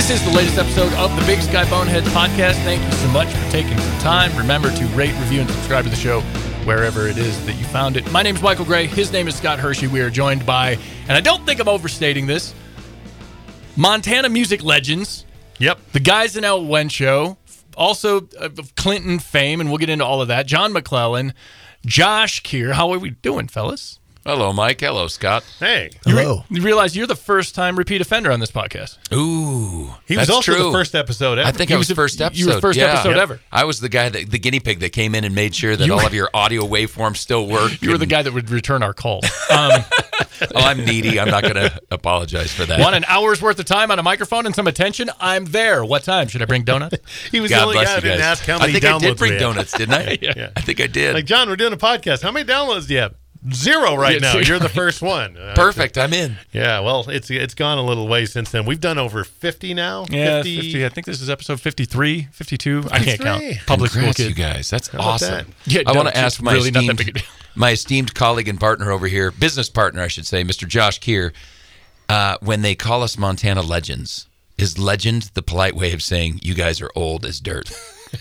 This is the latest episode of the Big Sky Boneheads podcast. Thank you so much for taking some time. Remember to rate, review, and subscribe to the show wherever it is that you found it. My name is Michael Gray. His name is Scott Hershey. We are joined by, and I don't think I'm overstating this, Montana music legends. Yep. The guys in El Wencho, also of Clinton fame, and we'll get into all of that. John McClellan, Josh Keir. How are we doing, fellas? Hello, Mike. Hello, Scott. Hey. You realize you're the first-time repeat offender on this podcast. Ooh, He was that's also true. the first episode ever. I think I was first episode. You were first episode ever. I was the guy, the guinea pig that came in and made sure that all of your audio waveforms still work. You were the guy that would return our calls. I'm needy. I'm not going to apologize for that. Want an hour's worth of time on a microphone and some attention? I'm there. What time? Should I bring donuts? He was God the only bless guy you who didn't guys. ask how many I think downloads I did bring we had. donuts, didn't I? Yeah. I think I did. Like, John, we're doing a podcast. How many downloads do you have? 0 right now. You're the first one. Perfect. I'm in. Yeah, well, it's gone a little way since then. We've done over 50 now. Yeah, 50. I think this is episode 53, 52. I can't count. 53. Public school Congrats, kids. you guys. That's about awesome. that? Yeah, I want no, to ask it's my really not that big a deal. my esteemed colleague and partner over here, business partner, I should say, Mr. Josh Keir, when they call us Montana legends, is legend the polite way of saying you guys are old as dirt?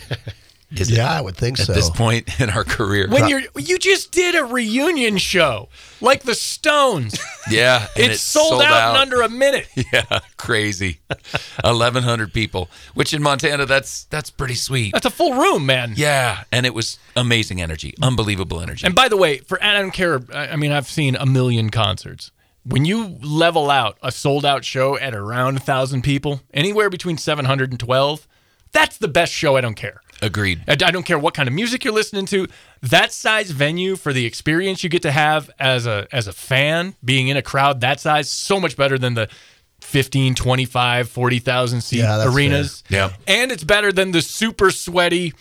Is it I would think at so. this point in our career? When you just did a reunion show like the Stones. Yeah, and It's sold out in under a minute. Yeah, crazy. 1,100 people, which in Montana, that's pretty sweet. That's a full room, man. Yeah, and it was amazing energy, unbelievable energy. And by the way, I don't care. I mean, I've seen a million concerts. When you level out a sold-out show at around 1,000 people, anywhere between 700 and 12, that's the best show. I don't care. Agreed. I don't care what kind of music you're listening to. That size venue for the experience you get to have as a fan, being in a crowd that size, so much better than the 15, 25, 40,000 seat arenas. Fair. Yeah. And it's better than the super sweaty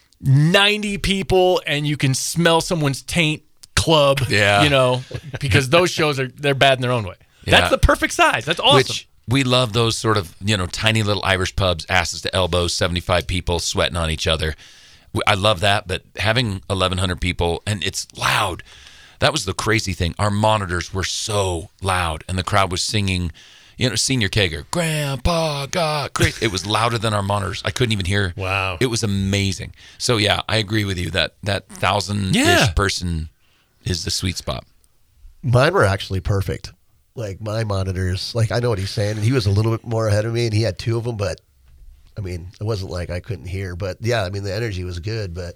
90 people and you can smell someone's taint club. Yeah. Because those shows they're bad in their own way. Yeah. That's the perfect size. That's awesome. Which we love those sort of, tiny little Irish pubs, asses to elbows, 75 people sweating on each other. I love that, but having 1,100 people, and it's loud. That was the crazy thing. Our monitors were so loud, and the crowd was singing, Senior Kager, Grandpa got crazy. It was louder than our monitors. I couldn't even hear. Wow. It was amazing. So, yeah, I agree with you that 1,000-ish person is the sweet spot. Mine were actually perfect. Like, my monitors, I know what he's saying, and he was a little bit more ahead of me, and he had 2 of them, but, it wasn't like I couldn't hear. But, yeah, the energy was good, but...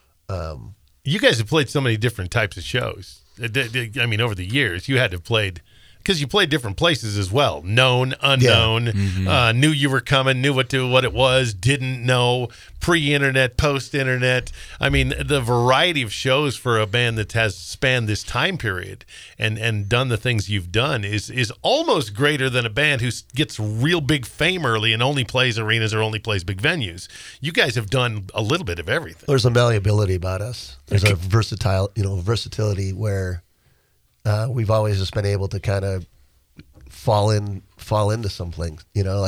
You guys have played so many different types of shows. Over the years, you had to have played... Because you played different places as well. Known, unknown, knew you were coming, knew what it was, didn't know, pre-internet, post-internet. The variety of shows for a band that has spanned this time period and done the things you've done is almost greater than a band who gets real big fame early and only plays arenas or only plays big venues. You guys have done a little bit of everything. There's a malleability about us. There's a versatility where... we've always just been able to kind of fall into something,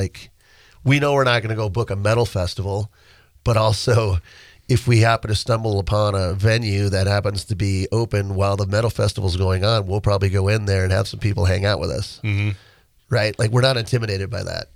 we know we're not going to go book a metal festival, but also if we happen to stumble upon a venue that happens to be open while the metal festival's going on, we'll probably go in there and have some people hang out with us. Mm-hmm. Right? We're not intimidated by that.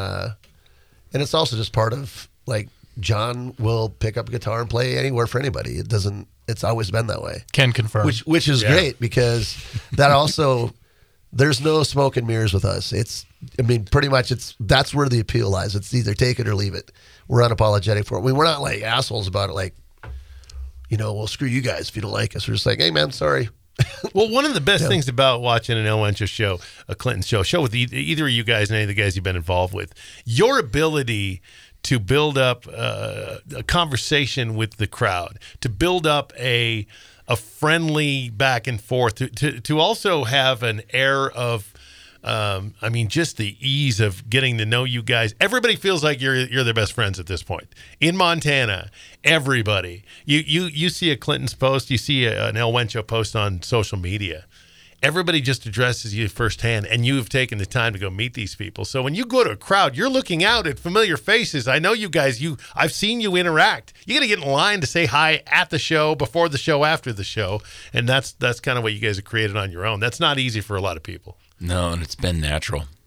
And it's also just part of John will pick up a guitar and play anywhere for anybody. It's always been that way. Can confirm. Which is great because that also, there's no smoke and mirrors with us. Pretty much that's where the appeal lies. It's either take it or leave it. We're unapologetic for it. We're not assholes about it. Well, screw you guys if you don't like us. We're just hey man, sorry. Well, one of the best things about watching an El Wencho show, a Clinton show with either of you guys and any of the guys you've been involved with, your ability to build up a conversation with the crowd, to build up a friendly back and forth, to also have an air of, just the ease of getting to know you guys. Everybody feels like you're their best friends at this point. In Montana, everybody. You see a Clinton's post, you see an El Wencho post on social media. Everybody just addresses you firsthand, and you have taken the time to go meet these people. So when you go to a crowd, you're looking out at familiar faces. I know you guys, I've seen you interact. You got to get in line to say hi at the show, before the show, after the show, and that's kind of what you guys have created on your own. That's not easy for a lot of people. No, and it's been natural.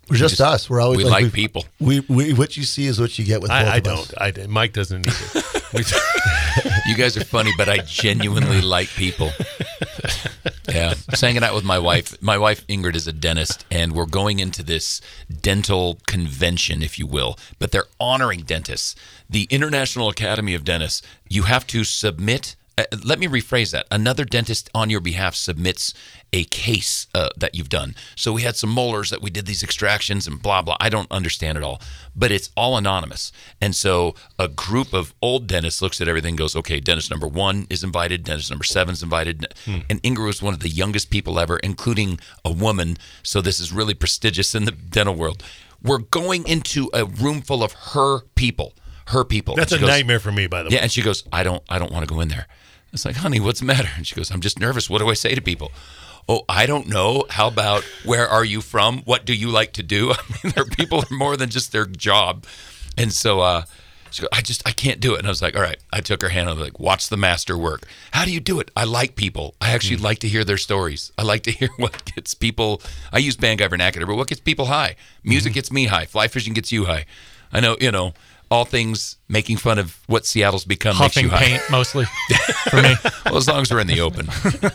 We're just us. We're always we like people. We what you see is what you get with both I of us. don't. Mike doesn't either. You guys are funny, but I genuinely like people. Yeah. I was hanging out with my wife. My wife, Ingrid, is a dentist, and we're going into this dental convention, if you will, but they're honoring dentists. The International Academy of Dentists, you have to submit. Let me rephrase that. Another dentist on your behalf submits a case that you've done. So we had some molars that we did these extractions and blah, blah. I don't understand it all, but it's all anonymous. And so a group of old dentists looks at everything and goes, okay, dentist number 1 is invited, dentist number 7 is invited. And Ingrid was one of the youngest people ever, including a woman. So this is really prestigious in the dental world. We're going into a room full of her people. That's a nightmare for me, by the way. Yeah, and she goes, I don't want to go in there. It's like, honey, what's the matter? And she goes, I'm just nervous. What do I say to people? Oh, I don't know. How about, where are you from? What do you like to do? I mean, there are people who are more than just their job. And so she goes, I can't do it. And I was like, all right. I took her hand and I was like, watch the master work. How do you do it? I like people. I actually like to hear their stories. I like to hear what gets people. I use band guy vernacular, but what gets people high? Music gets me high. Fly fishing gets you high. I know, all things making fun of what Seattle's become Huffing makes you high. paint, mostly, for me. Well, as long as we're in the open.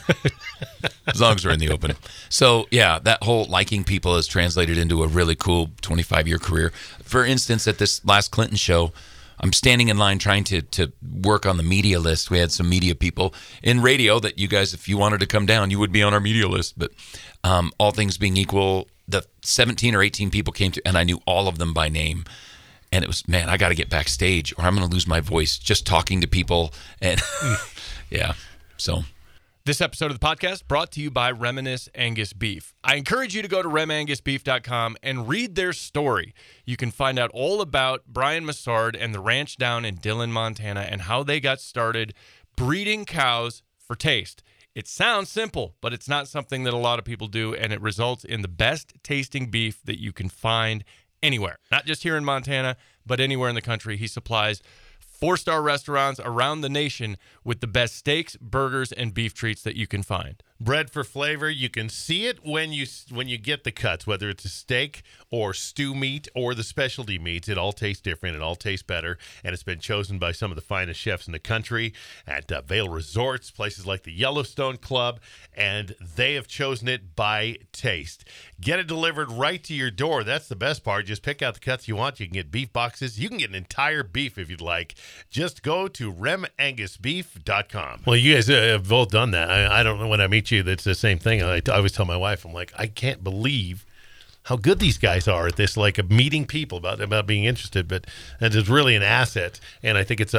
So, yeah, that whole liking people has translated into a really cool 25-year career. For instance, at this last Clinton show, I'm standing in line trying to work on the media list. We had some media people in radio that you guys, if you wanted to come down, you would be on our media list. But all things being equal, the 17 or 18 people came to, and I knew all of them by name. And it was, man, I got to get backstage or I'm going to lose my voice just talking to people. And yeah, so. This episode of the podcast brought to you by Reminisce Angus Beef. I encourage you to go to remangusbeef.com and read their story. You can find out all about Brian Massard and the ranch down in Dillon, Montana, and how they got started breeding cows for taste. It sounds simple, but it's not something that a lot of people do, and it results in the best tasting beef that you can find anywhere. Not just here in Montana, but anywhere in the country. He supplies 4-star restaurants around the nation with the best steaks, burgers, and beef treats that you can find. Bred for flavor. You can see it when you get the cuts, whether it's a steak or stew meat or the specialty meats. It all tastes different. It all tastes better, and it's been chosen by some of the finest chefs in the country at Vail Resorts, places like the Yellowstone Club, and they have chosen it by taste. Get it delivered right to your door. That's the best part. Just pick out the cuts you want. You can get beef boxes. You can get an entire beef if you'd like. Just go to remangusbeef.com. Well, you guys have both done that. I don't know when I meet you, that's the same thing. I always tell my wife, I'm like, I can't believe how good these guys are at this, like meeting people about being interested. But it's really an asset, and I think it's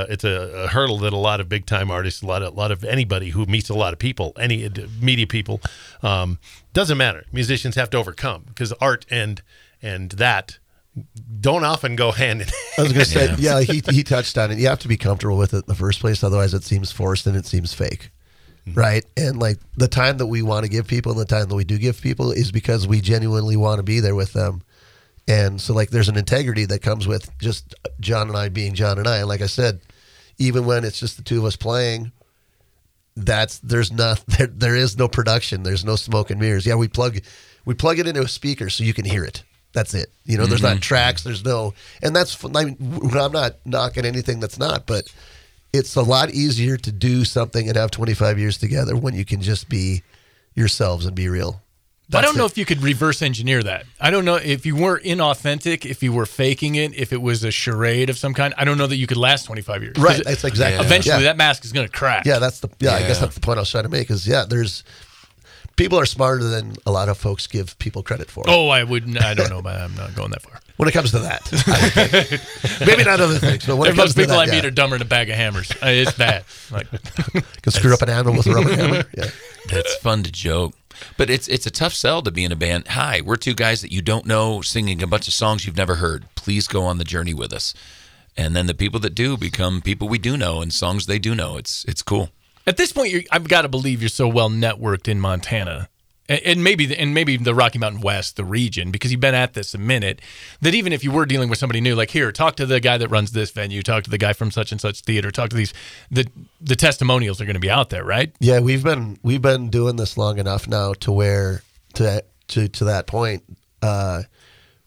a hurdle that a lot of big time artists, a lot of anybody who meets a lot of people, any media people, doesn't matter. Musicians have to overcome, because art and that don't often go hand in hand. I was going to say, yeah, he touched on it. You have to be comfortable with it in the first place, otherwise it seems forced and it seems fake. Right. And like the time that we want to give people and the time that we do give people is because we genuinely want to be there with them. And so like there's an integrity that comes with just John and I being John and I. And like I said, even when it's just the two of us playing, there is no production. There's no smoke and mirrors. Yeah, we plug it into a speaker so you can hear it. That's it. There's not tracks. There's no, and that's, I'm not knocking anything that's not, but it's a lot easier to do something and have 25 years together when you can just be yourselves and be real. I don't know if you could reverse engineer that. I don't know if you were inauthentic, if you were faking it, if it was a charade of some kind. I don't know that you could last 25 years. Right. That's exactly. Eventually, that mask is going to crack. Yeah, I guess that's the point I was trying to make. Is people are smarter than a lot of folks give people credit for. Oh, I don't know, but I'm not going that far. When it comes to that, I think. Maybe not other things, but when it comes most to people that, I meet are dumber than a bag of hammers. It's bad. Like, can screw up an animal with a rubber hammer. Yeah, that's fun to joke, but it's a tough sell to be in a band. Hi, we're two guys that you don't know singing a bunch of songs you've never heard. Please go on the journey with us, and then the people that do become people we do know and songs they do know. It's cool. At this point, I've got to believe you're so well networked in Montana. And maybe the Rocky Mountain West, the region, because you've been at this a minute, that even if you were dealing with somebody new, like here, talk to the guy that runs this venue, talk to the guy from such and such theater, talk to these, the testimonials are going to be out there, right? Yeah, we've been doing this long enough now to where to that point,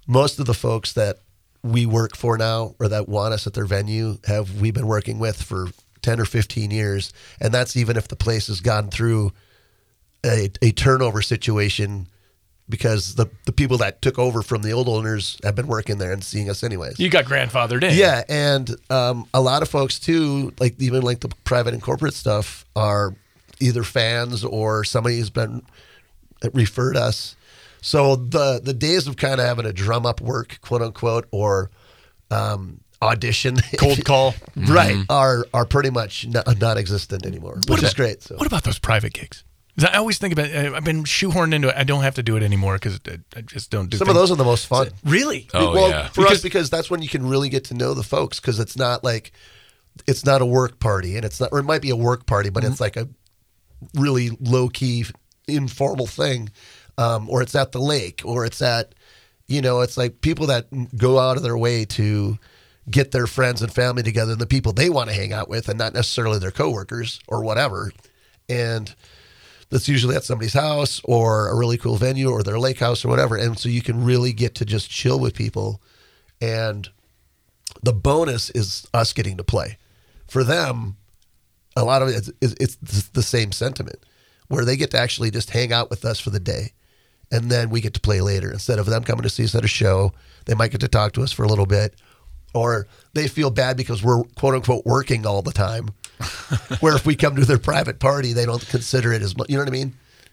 most of the folks that we work for now or that want us at their venue we've been working with for 10 or 15 years. And that's even if the place has gone through a turnover situation, because the people that took over from the old owners have been working there and seeing us anyways. You got grandfathered in. Yeah, and a lot of folks too, like even like the private and corporate stuff, are either fans or somebody has been referred us. So the days of kind of having a drum up work, quote unquote, or audition, cold call, right, are pretty much non-existent anymore, which is great. So. What about those private gigs? I always think about I've been shoehorned into it. I don't have to do it anymore because I just don't do Some of those are the most fun. Really? Oh, well, yeah. For us, because that's when you can really get to know the folks, because it's not a work party, and it's not, or it might be a work party, but it's like a really low-key, informal thing, or it's at the lake, or it's at, it's like people that go out of their way to get their friends and family together, and the people they want to hang out with, and not necessarily their coworkers or whatever. And that's usually at somebody's house or a really cool venue or their lake house or whatever. And so you can really get to just chill with people. And the bonus is us getting to play. For them, a lot of it it's the same sentiment, where they get to actually just hang out with us for the day. And then we get to play later. Instead of them coming to see us at a show, they might get to talk to us for a little bit. Or they feel bad because we're, quote unquote, working all the time. Where if we come to their private party, they don't consider it as much. You know what I mean?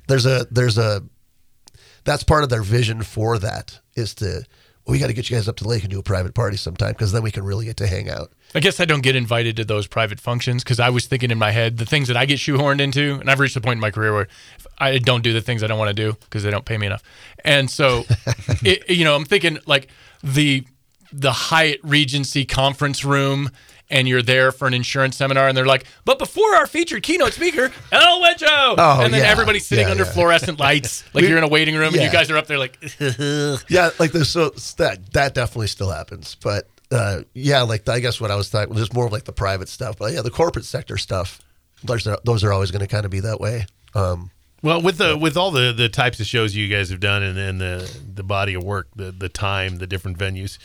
That's part of their vision for that, is we got to get you guys up to the lake and do a private party sometime, because then we can really get to hang out. I guess I don't get invited to those private functions because I was thinking in my head the things that I get shoehorned into, and I've reached a point in my career where I don't do the things I don't want to do because they don't pay me enough. And so, I'm thinking like the Hyatt Regency conference room, and you're there for an insurance seminar, and they're like, but before our featured keynote speaker, El Wencho. And then everybody's sitting under fluorescent lights, like you're in a waiting room, and you guys are up there like, yeah, like there's that definitely still happens. But I guess what I was talking was just more of like the private stuff. But yeah, the corporate sector stuff, those are always going to kind of be that way. Well, with all the types of shows you guys have done, and the body of work, the time, the different venues,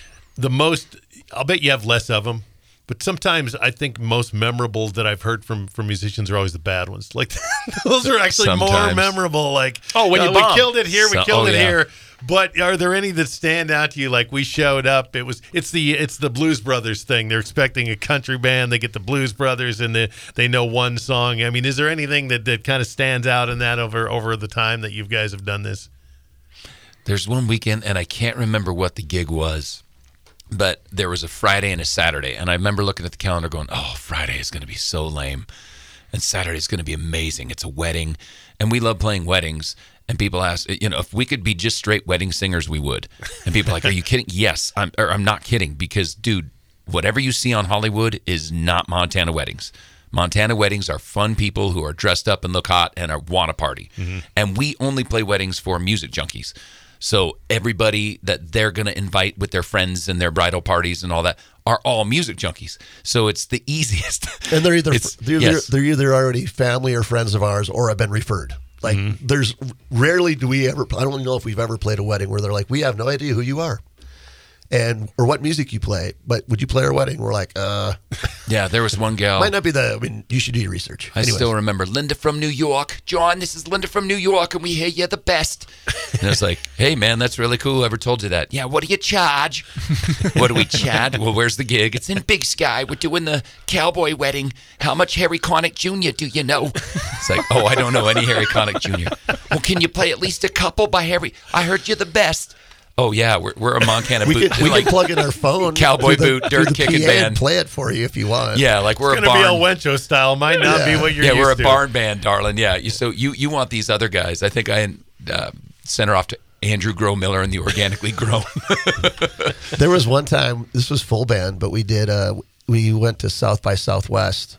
I'll bet you have less of them. But sometimes I think most memorable that I've heard from musicians are always the bad ones. Like those are actually more memorable. Like, when you we killed it here, here. But are there any that stand out to you? Like, we showed up, it's the Blues Brothers thing. They're expecting a country band, they get the Blues Brothers, and they know one song. I mean, is there anything that kind of stands out in that over the time that you guys have done this? There's one weekend, and I can't remember what the gig was, but there was a Friday and a Saturday, and I remember looking at the calendar going, Friday is going to be so lame, and Saturday is going to be amazing. It's a wedding, and we love playing weddings, and people ask, if we could be just straight wedding singers, we would. And people are like, are you kidding? Yes, I'm not kidding, because, dude, whatever you see on Hollywood is not Montana weddings. Montana weddings are fun people who are dressed up and look hot and want to party. Mm-hmm. And we only play weddings for music junkies. So everybody that they're going to invite with their friends and their bridal parties and all that are all music junkies. So it's the easiest. And they're either already family or friends of ours, or have been referred. Like there's rarely do we ever. I don't know if we've ever played a wedding where they're like, we have no idea who you are, or what music you play, but would you play our wedding? We're like, Yeah, there was one gal. Might not be you should do your research. I still remember Linda from New York. John, this is Linda from New York, and we hear you're the best. And I was like, hey, man, that's really cool. Whoever told you that? Yeah, what do you charge? What do we charge? Well, where's the gig? It's in Big Sky. We're doing the cowboy wedding. How much Harry Connick Jr. do you know? It's like, I don't know any Harry Connick Jr. Well, can you play at least a couple by Harry? I heard you're the best. Oh, yeah, we're a Montana boot. We can plug in our phone. Cowboy boot, dirt kicking band. And play it for you if you want. Yeah, like we're it's a barn. It's going to be El Wencho style. Might not be what you're used to. Yeah, we're a barn band, darling. Yeah, so you want these other guys. I think I sent her off to Andrew Grow Miller and the Organically Grown. There was one time, this was full band, but we went to South by Southwest.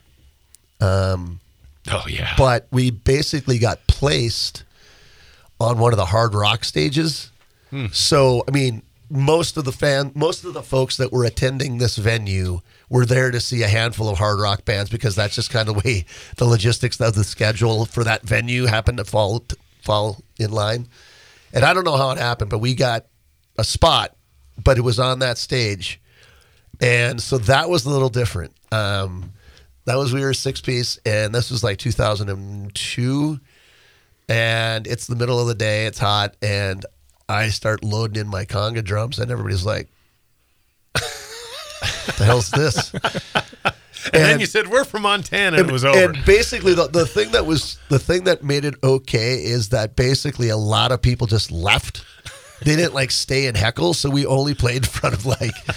But we basically got placed on one of the hard rock stages. So, I mean, most of the folks that were attending this venue were there to see a handful of hard rock bands, because that's just kind of the way the logistics of the schedule for that venue happened to fall in line. And I don't know how it happened, but we got a spot, but it was on that stage. And so that was a little different. We were a 6-piece, and this was like 2002. And it's the middle of the day, it's hot, and I start loading in my conga drums, and everybody's like, "What the hell's this?" And then you said, "We're from Montana," and it was over. And basically, the thing that made it okay is that basically a lot of people just left. They didn't like stay and heckle, so we only played in front of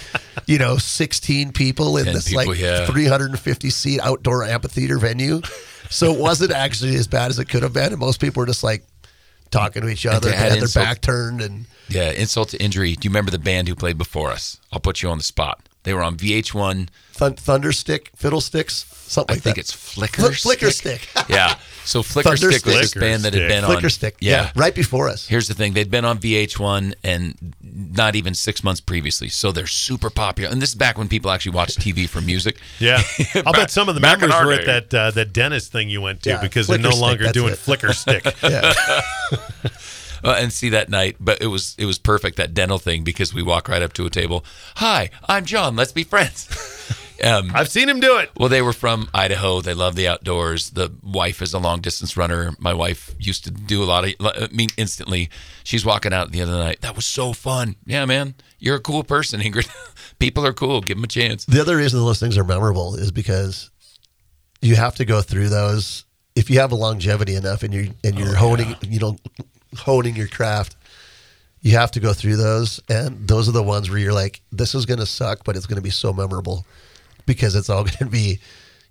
16 people in this 350 seat outdoor amphitheater venue. So it wasn't actually as bad as it could have been, and most people were just like talking to each other, they had their back turned, and insult to injury. Do you remember the band who played before us? I'll put you on the spot. They were on VH1. Thunderstick, Fiddlesticks, something like that. I think it's Flicker Stick. Yeah. So Flicker Stick was this band that had been on. Flicker Stick. Yeah. Right before us. Here's the thing. They'd been on VH1 and not even 6 months previously. So they're super popular. And this is back when people actually watched TV for music. Yeah. I'll bet some of the members were at that dentist thing you went to because they're no longer doing Flicker Stick. Yeah. And see that night, but it was perfect, that dental thing, because we walk right up to a table. "Hi, I'm John. Let's be friends." I've seen him do it. Well, they were from Idaho. They love the outdoors. The wife is a long distance runner. My wife used to do a lot of. Instantly, she's walking out the other night. "That was so fun." "Yeah, man, you're a cool person, Ingrid. People are cool. Give them a chance." The other reason those things are memorable is because you have to go through those. If you have a longevity enough, and you're honing your craft, you have to go through those, and those are the ones where you're like, this is going to suck, but it's going to be so memorable because it's all going to be,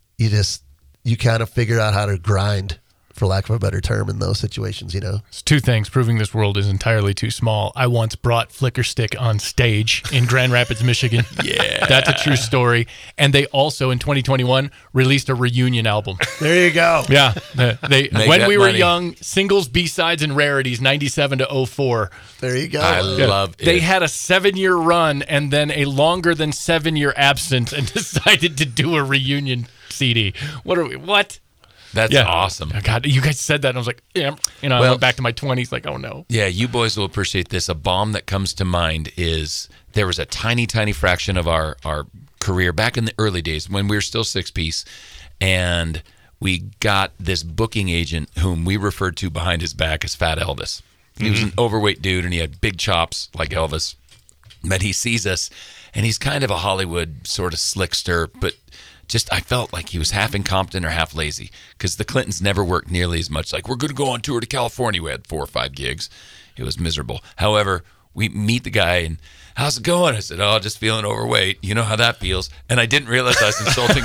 you kind of figure out how to grind, for lack of a better term, in those situations, It's two things proving this world is entirely too small. I once brought Flicker Stick on stage in Grand Rapids, Michigan. Yeah. That's a true story. And they also, in 2021, released a reunion album. There you go. Yeah. When we were money. young, singles, B-sides, and rarities, 97 to 04. There you go. I love it. They had a 7-year run and then a longer than 7-year absence and decided to do a reunion CD. What? That's awesome. Oh, God, you guys said that, and I was like, I went back to my 20s, like, oh no. Yeah, you boys will appreciate this. A bomb that comes to mind is there was a tiny, tiny fraction of our career back in the early days when we were still 6-piece, and we got this booking agent whom we referred to behind his back as Fat Elvis. He was an overweight dude, and he had big chops like Elvis. But he sees us, and he's kind of a Hollywood sort of slickster, but I felt like he was half incompetent or half lazy, because the Clintons never worked nearly as much. Like, we're going to go on tour to California. We had 4 or 5 gigs. It was miserable. However, we meet the guy, and "How's it going?" I said, "Oh, just feeling overweight. You know how that feels." And I didn't realize I was insulting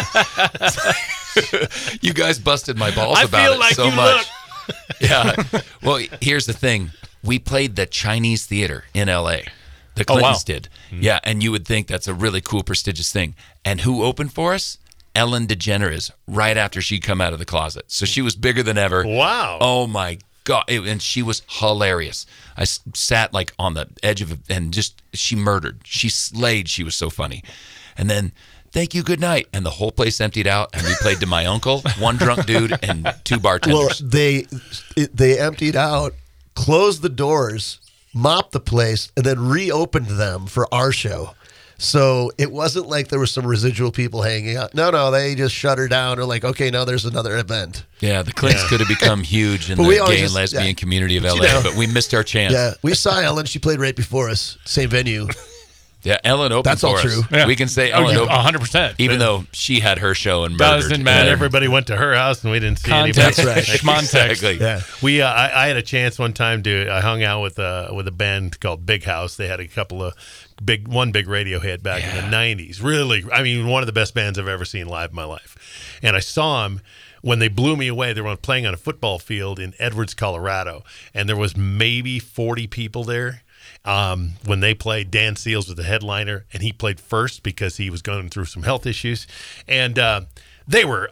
him. You guys busted my balls about it so much. Yeah. Well, here's the thing. We played the Chinese Theater in L.A. The Clintons did. Yeah, and you would think that's a really cool, prestigious thing. And who opened for us? Ellen DeGeneres, right after she'd come out of the closet. So she was bigger than ever. Wow. Oh, my God. And she was hilarious. I sat like on the edge of it, and she murdered. She slayed. She was so funny. And then, "Thank you, good night." And the whole place emptied out, and we played to my uncle, 1 drunk dude, and 2 bartenders. Well, they emptied out, closed the doors, mopped the place, and then reopened them for our show. So it wasn't like there were some residual people hanging out. No, they just shut her down. They're like, okay, now there's another event. Yeah, the Clintons could have become huge in the gay and lesbian community of LA, but we missed our chance. Yeah, we saw Ellen. She played right before us, same venue. Yeah, Ellen opened That's for all us. true. Yeah. We can say Ellen opened. 100%. Even though she had her show and murdered. Doesn't matter. Everybody went to her house, and we didn't see anybody. Context, right. schmontext. Exactly. Yeah. We I had a chance one time I hung out with a band called Big House. They had a couple of one big radio hit back in the 90s. Really, I mean, one of the best bands I've ever seen live in my life. And I saw them when they blew me away. They were playing on a football field in Edwards, Colorado, and there was maybe 40 people there. When they played, Dan Seals was the headliner, and he played first because he was going through some health issues. And they were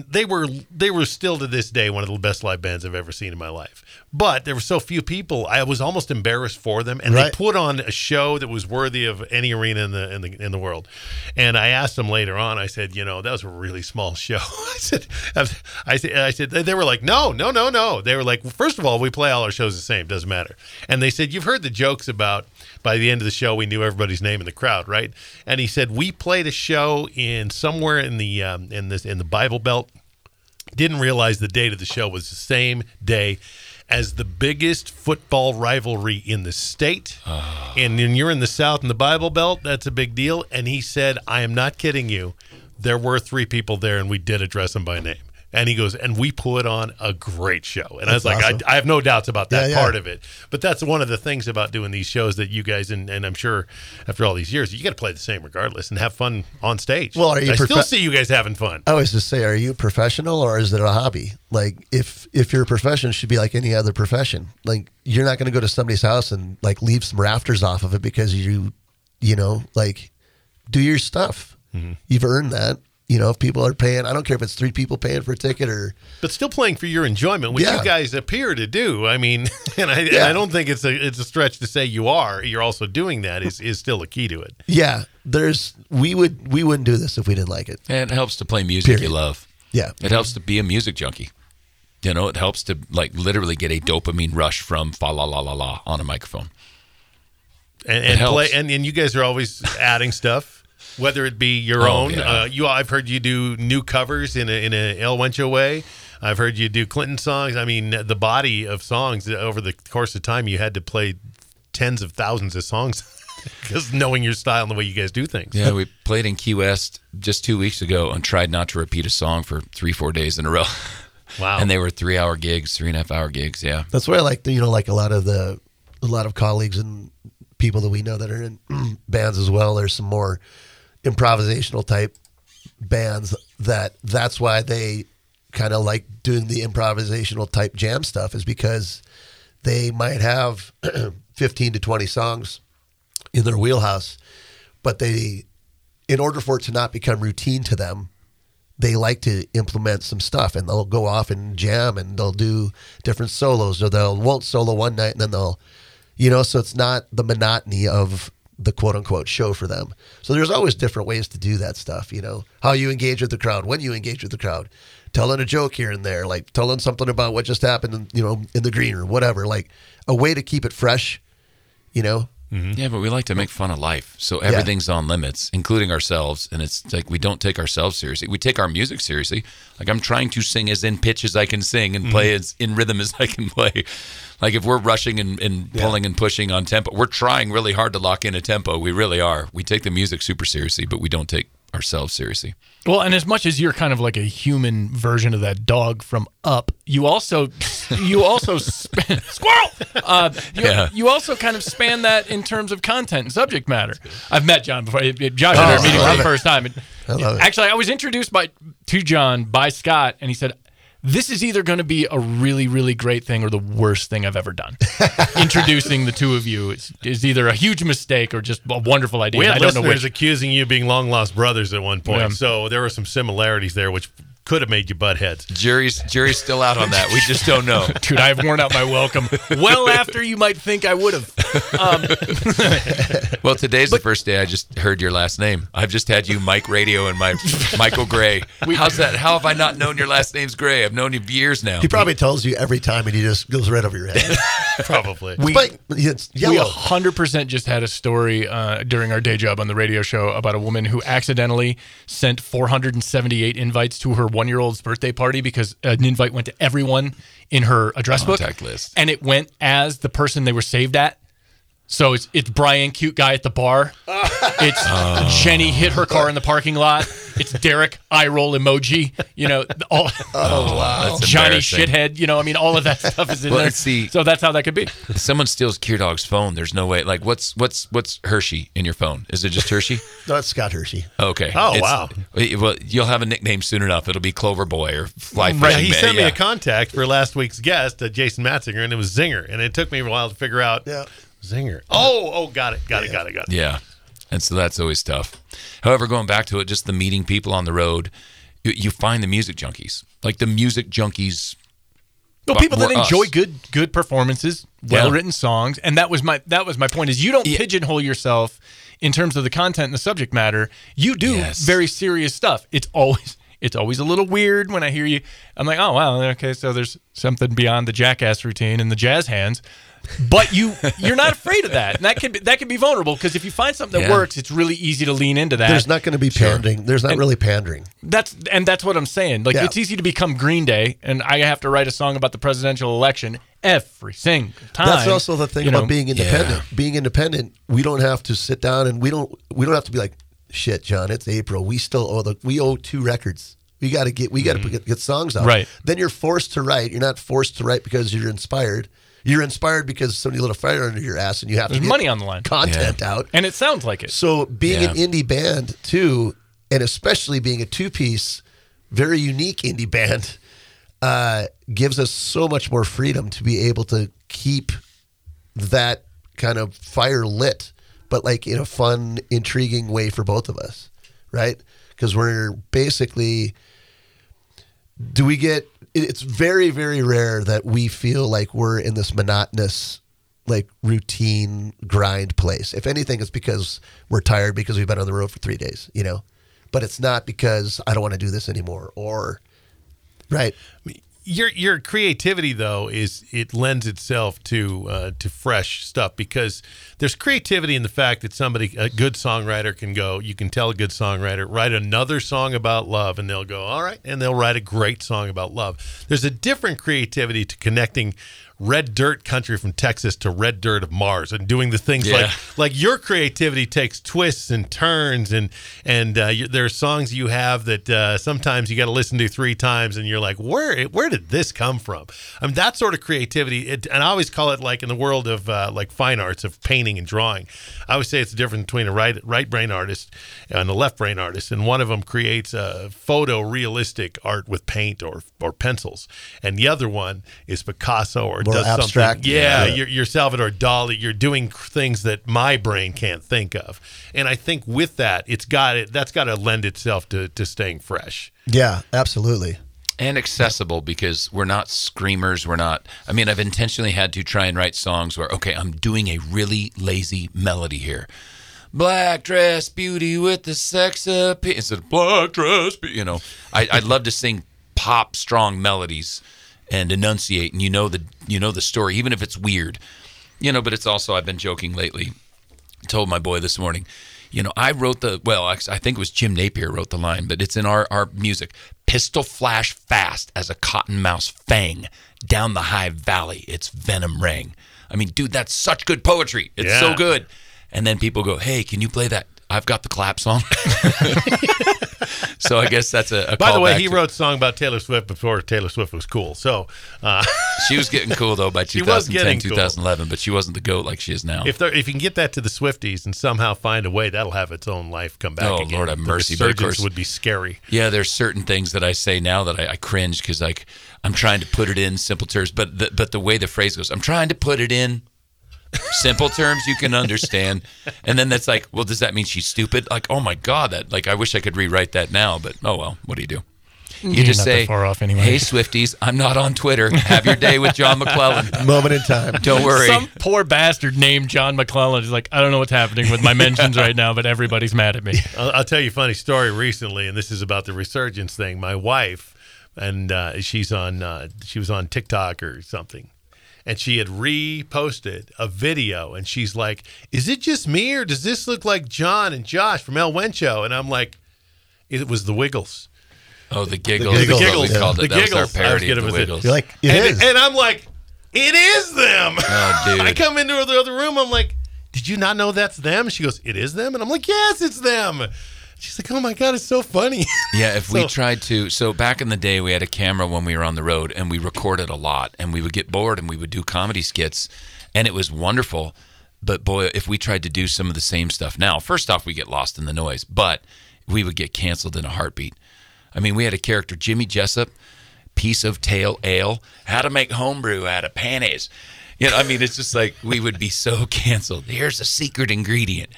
still to this day one of the best live bands I've ever seen in my life. But there were so few people, I was almost embarrassed for them, and they put on a show that was worthy of any arena in the world. And I asked them later on, I said, that was a really small show. I said they were like, no. They were like, well, first of all, we play all our shows the same, doesn't matter. And they said, you've heard the jokes about by the end of the show we knew everybody's name in the crowd, right? And he said we played a show in somewhere in the Bible Belt. Didn't realize the date of the show was the same day as the biggest football rivalry in the state. And when you're in the South in the Bible Belt, that's a big deal. And he said, I am not kidding you. There were 3 people there, and we did address them by name. And he goes, and we put on a great show. And that's I was like, awesome. I have no doubts about that part of it. But that's one of the things about doing these shows that you guys, and I'm sure after all these years, you got to play the same regardless and have fun on stage. Well, I still see you guys having fun. I always just say, are you a professional or is it a hobby? Like, if you're a profession, it should be like any other profession. Like, you're not going to go to somebody's house and like leave some rafters off of it because you like do your stuff. Mm-hmm. You've earned that. If people are paying, I don't care if it's 3 people paying for a ticket or... But still playing for your enjoyment, which you guys appear to do. I mean, and I don't think it's a stretch to say you're also doing that is still a key to it. Yeah, we wouldn't do this if we didn't like it. And it helps to play music you love. Yeah. It helps to be a music junkie. It helps to like literally get a dopamine rush from fa la la la la on a microphone. And play, and you guys are always adding stuff. Whether it be your own, I've heard you do new covers in a El Wencho way. I've heard you do Clinton songs. I mean, the body of songs over the course of time, you had to play tens of thousands of songs because knowing your style and the way you guys do things. Yeah, we played in Key West just 2 weeks ago and tried not to repeat a song for 3-4 days in a row. Wow! And they were 3-hour gigs, 3.5-hour gigs. Yeah, that's why I like like a lot of colleagues and people that we know that are in bands as well. There's some more improvisational type bands that's why they kind of like doing the improvisational type jam stuff, is because they might have 15 to 20 songs in their wheelhouse, but in order for it to not become routine to them, they like to implement some stuff, and they'll go off and jam, and they'll do different solos, or won't solo one night and then they'll so it's not the monotony of the quote-unquote show for them. So there's always different ways to do that stuff, how you engage with the crowd, when you engage with the crowd, telling a joke here and there, like telling something about what just happened in the green room, whatever, like a way to keep it fresh, Mm-hmm. Yeah, but we like to make fun of life, so everything's on limits, including ourselves, and it's like we don't take ourselves seriously. We take our music seriously. Like, I'm trying to sing as in pitch as I can sing and play as in rhythm as I can play. Like, if we're rushing and pulling and pushing on tempo, we're trying really hard to lock in a tempo. We really are. We take the music super seriously, but we don't take ourselves seriously. Well, and as much as you're kind of like a human version of that dog from Up, you also squirrel. You also kind of span that in terms of content and subject matter. I've met John before. Josh and I are meeting for the first time. I love it. Actually, I was introduced to John by Scott, and he said, this is either going to be a really, really great thing or the worst thing I've ever done. Introducing the two of you is either a huge mistake or just a wonderful idea. We had I don't know listeners which. accusing you of being long-lost brothers at one point, so there were some similarities there, which could have made you butt heads. Jury's still out on that. We just don't know. Dude, I have worn out my welcome well after you might think I would have. Well, today's the first day I just heard your last name. I've just had you Mike Radio and my Michael Gray. How's that? How have I not known your last name's Gray? I've known you for years now. He probably tells you every time, and he just goes right over your head. Probably. It's yellow. We 100% just had a story during our day job on the radio show about a woman who accidentally sent 478 invites to her 1-year-old's birthday party because an invite went to everyone in her address Contact book list. And it went as the person they were saved at. So it's Brian, cute guy at the bar. It's Jenny hit her car in the parking lot. It's Derek, eye roll emoji. Wow. Johnny shithead. All of that stuff is in there. Let's see. So that's how that could be. If someone steals Cure Dog's phone, there's no way. Like, what's Hershey in your phone? Is it just Hershey? No, it's Scott Hershey. Okay. Wow. Well, you'll have a nickname soon enough. It'll be Clover Boy or Fly Fishing. Right. He sent me a contact for last week's guest, Jason Matzinger, and it was Zinger, and it took me a while to figure out. Yeah. Zinger. Oh, got it. Yeah. And so that's always tough. However, going back to it, just the meeting people on the road, you find the music junkies. Like the music junkies. Well, people that were us. enjoy good performances, well-written songs, and that was my point. Is you don't pigeonhole yourself in terms of the content and the subject matter. You do very serious stuff. It's always a little weird when I hear you. I'm like, oh wow, okay, so there's something beyond the jackass routine and the jazz hands. But you're not afraid of that, and that can be vulnerable, because if you find something that works, it's really easy to lean into that. There's not going to be pandering. There's not really pandering. That's what I'm saying. Like it's easy to become Green Day, and I have to write a song about the presidential election every single time. That's also the thing about being independent. Being independent, we don't have to sit down and we don't have to be like, shit, John, it's April. We still owe 2 records. We got to get songs out. Right. Then you're forced to write. You're not forced to write because you're inspired. You're inspired because somebody lit a fire under your ass and you have to get money on the line. Content out. And it sounds like it. So being an indie band too, and especially being a 2-piece, very unique indie band, gives us so much more freedom to be able to keep that kind of fire lit, but like in a fun, intriguing way for both of us, right? Because we're basically, it's very, very rare that we feel like we're in this monotonous, like routine grind place. If anything, it's because we're tired because we've been on the road for 3 days, but it's not because I don't want to do this anymore or, right. Your creativity, though, it lends itself to fresh stuff, because there's creativity in the fact that a good songwriter you can tell a good songwriter, write another song about love, and they'll go, all right, and they'll write a great song about love. There's a different creativity to connecting red dirt country from Texas to red dirt of Mars, and doing the things like your creativity takes twists and turns, and there are songs you have that sometimes you got to listen to 3 times, and you're like, where did this come from? I mean, that sort of creativity, and I always call it, like in the world of like fine arts of painting and drawing, I always say it's the difference between a right brain artist and a left brain artist, and one of them creates a photorealistic art with paint or pencils, and the other one is Picasso or more does abstract. Something. You're Salvador Dali. You're doing things that my brain can't think of, and I think with that, that's got to lend itself to staying fresh. Yeah, absolutely. And accessible, because we're not screamers. I've intentionally had to try and write songs where, okay, I'm doing a really lazy melody here. Black dress beauty with the sex appeal. Instead of black dress beauty, I'd love to sing pop strong melodies and enunciate, and you know the story, even if it's weird, but it's also, I've been joking lately. I told my boy this morning, I wrote I think it was Jim Napier wrote the line, but it's in our music. Pistol flash fast as a cottonmouth fang. Down the high valley, its venom rang. I mean, dude, that's such good poetry. It's so good. And then people go, hey, can you play that I've Got the Clap song? So I guess that's a By the way, he wrote a song about Taylor Swift before Taylor Swift was cool. So she was getting cool, though, by 2010, 2011, but she wasn't the GOAT like she is now. If you can get that to the Swifties and somehow find a way, that'll have its own life come back again. Oh, Lord have mercy. The resurgence would be scary. Yeah, there's certain things that I say now that I cringe, because I'm trying to put it in simple terms, but the way the phrase goes, I'm trying to put it in simple terms you can understand, and then that's like, well, does that mean she's stupid? Like, oh my God, I wish I could rewrite that now, but oh well, what do you do? You just say, far off anyway. Hey Swifties, I'm not on Twitter. Have your day with John McClellan. Moment in time. Don't worry. Some poor bastard named John McClellan is like, I don't know what's happening with my mentions right now, but everybody's mad at me. I'll tell you a funny story recently, and this is about the resurgence thing. My wife, and she was on TikTok or something, and she had reposted a video, and she's like, is it just me, or does this look like John and Josh from El Wencho? And I'm like, it was the Wiggles. Oh, the Giggles. The Giggles. Giggles. Called it. The That Giggles. was our parody of the Wiggles. You're like, it is. And I'm like, it is them. Oh, dude. I come into the other room, I'm like, did you not know that's them? She goes, it is them? And I'm like, yes, it's them. She's like, oh my God, it's so funny. Yeah, if we tried to, so back in the day, we had a camera when we were on the road, and we recorded a lot, and we would get bored, and we would do comedy skits, and it was wonderful. But boy, if we tried to do some of the same stuff now, first off, we get lost in the noise, but we would get canceled in a heartbeat. I mean, we had a character, Jimmy Jessup, piece of tail ale, how to make homebrew out of panties. I mean, it's just like, we would be so canceled. Here's a secret ingredient.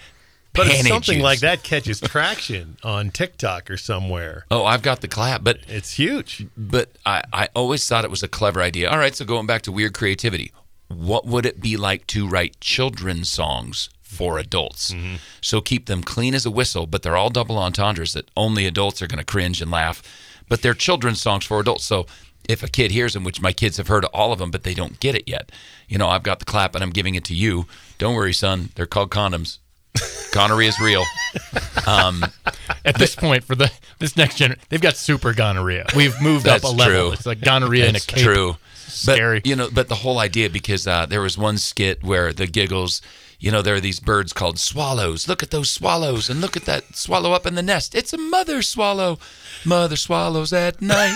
But if Panny something juice. like that catches traction on TikTok or somewhere, Oh, I've got the clap, but it's huge. I always thought it was a clever idea. All right, so going back to weird creativity, what would it be like to write children's songs for adults? So keep them clean as a whistle, but they're all double entendres that only adults are going to cringe and laugh. But they're children's songs for adults. So if a kid hears them, which my kids have heard all of them, but they don't get it yet, I've got the clap and I'm giving it to you. Don't worry, son. They're called condoms. Gonorrhea is real. At this point, for this next generation, they've got super gonorrhea. We've moved up That's a level. true. It's like gonorrhea in a That's cape. true. Scary. But the whole idea, because there was one skit where the giggles, there are these birds called swallows. Look at those swallows, and look at that swallow up in the nest. It's a mother swallow. Mother swallows at night.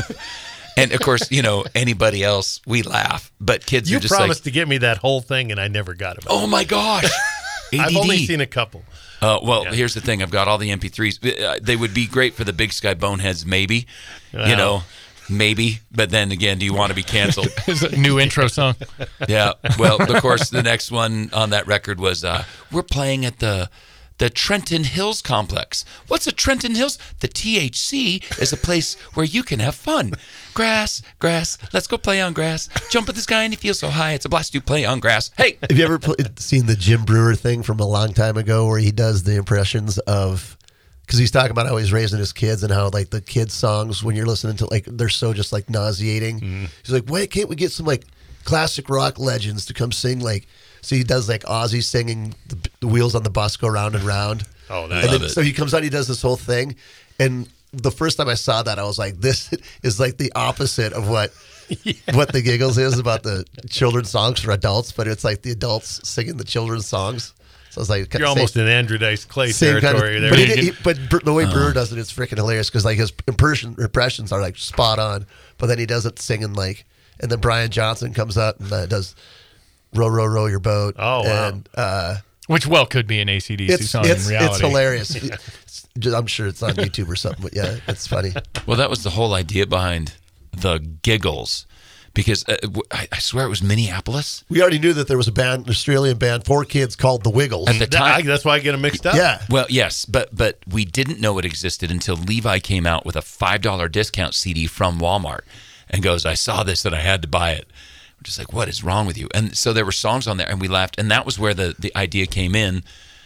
And of course, anybody else, we laugh. But kids You are just promised like, to get me that whole thing, and I never got it. oh my gosh. ADD. I've only seen a couple. Here's the thing. I've got all the MP3s. They would be great for the Big Sky Boneheads, maybe. Wow. Maybe. But then again, do you want to be canceled? It's a new intro song. Yeah. Well, of course, the next one on that record was we're playing at the Trenton Hills Complex. What's a Trenton Hills? The THC is a place where you can have fun. Grass, let's go play on grass. Jump at the sky and you feel so high. It's a blast to play on grass. Hey! Have you ever seen the Jim Brewer thing from a long time ago where he does the impressions of, because he's talking about how he's raising his kids and how like the kids' songs, when you're listening to, like, they're so just like nauseating. He's like, wait, can't we get some like classic rock legends to come sing? Like, so he does like Ozzy singing the wheels on the bus go round and round. Oh, nice. And Love then, it. so he comes out, he does this whole thing, and the first time I saw that, I was like, this is like the opposite of what the Giggles is about the children's songs for adults, but it's like the adults singing the children's songs. So I was like, You're almost in Andrew Dice Clay same territory kind of, there. but the way Brewer does it, it's freaking hilarious because like his impressions are like spot on, but then he does it singing like, and then Brian Johnson comes out and does "Row, row, row your boat." Oh, wow. And Which could be an AC/DC song in reality. it's hilarious. I'm sure it's on YouTube or something, but yeah, it's funny. Well, that was the whole idea behind the Giggles. Because I swear it was Minneapolis. We already knew that there was an Australian band for kids called the Wiggles. At the time, That's why I get them mixed up. Yeah. well, yes, but we didn't know it existed until Levi came out with a $5 discount CD from Walmart and goes, I saw this and I had to buy it. We're just like, what is wrong with you? And so there were songs on there and we laughed. And that was where the idea came in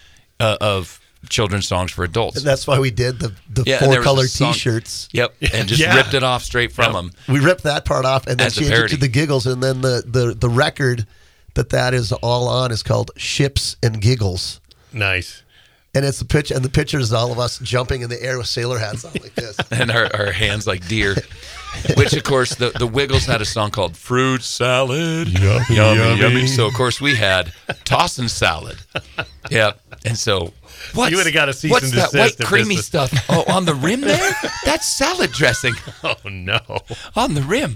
of children's songs for adults. And that's why we did the Yeah, and there was a four-color song- T-shirts. Yep, and just Yeah. ripped it off straight from them. We ripped that part off and then As a changed it parody. to the Giggles. And then the record that is all on is called Ships and Giggles. Nice. And it's the pitch, and the picture is all of us jumping in the air with sailor hats on like this. And our hands like deer. Which, of course, the Wiggles had a song called Fruit Salad. Yummy. So, of course, we had Tossin' Salad. Yep. And so, You would've got a cease what's and that desist white if creamy this stuff? Oh, on the rim there? That's salad dressing Oh, no. on the rim.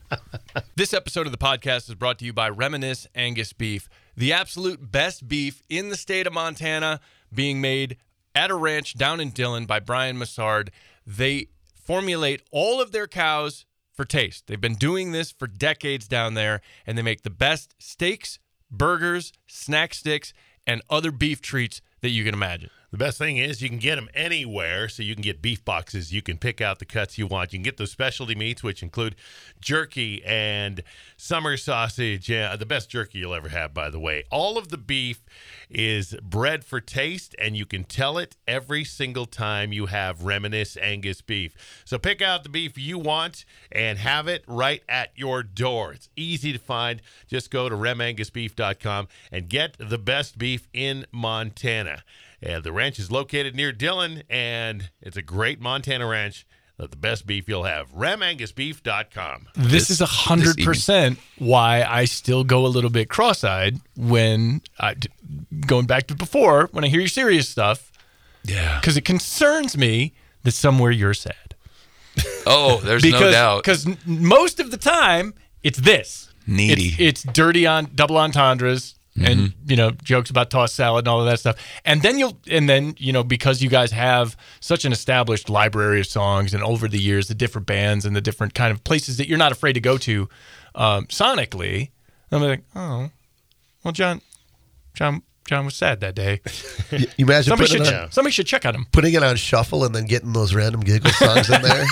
This episode of the podcast is brought to you by Reminisce Angus Beef, the absolute best beef in the state of Montana, being made at a ranch down in Dillon by Brian Massard. They formulate all of their cows for taste. They've been doing this for decades down there, and they make the best steaks, burgers, snack sticks, and other beef treats that you can imagine. The best thing is you can get them anywhere, so you can get beef boxes. You can pick out the cuts you want. You can get those specialty meats, which include jerky and summer sausage. Yeah, the best jerky you'll ever have, by the way. All of the beef is bred for taste, and you can tell it every single time you have Reminisce Angus beef. So pick out the beef you want and have it right at your door. It's easy to find. Just go to remangusbeef.com and get the best beef in Montana. The ranch is located near Dillon, and it's a great Montana ranch. The best beef you'll have. remangusbeef.com. This is 100% why I still go a little bit cross-eyed when going back to before, when I hear your serious stuff, Yeah. because it concerns me that somewhere you're sad. Oh, there's no doubt. Because most of the time, it's this. Needy. It's dirty on double entendres and, jokes about tossed salad and all of that stuff. And then, because you guys have such an established library of songs and over the years, the different bands and the different kind of places that you're not afraid to go to sonically, I'm like, oh, well, John, John was sad that day. You imagine Somebody should check on him. putting it on shuffle and then getting those random giggle songs in there.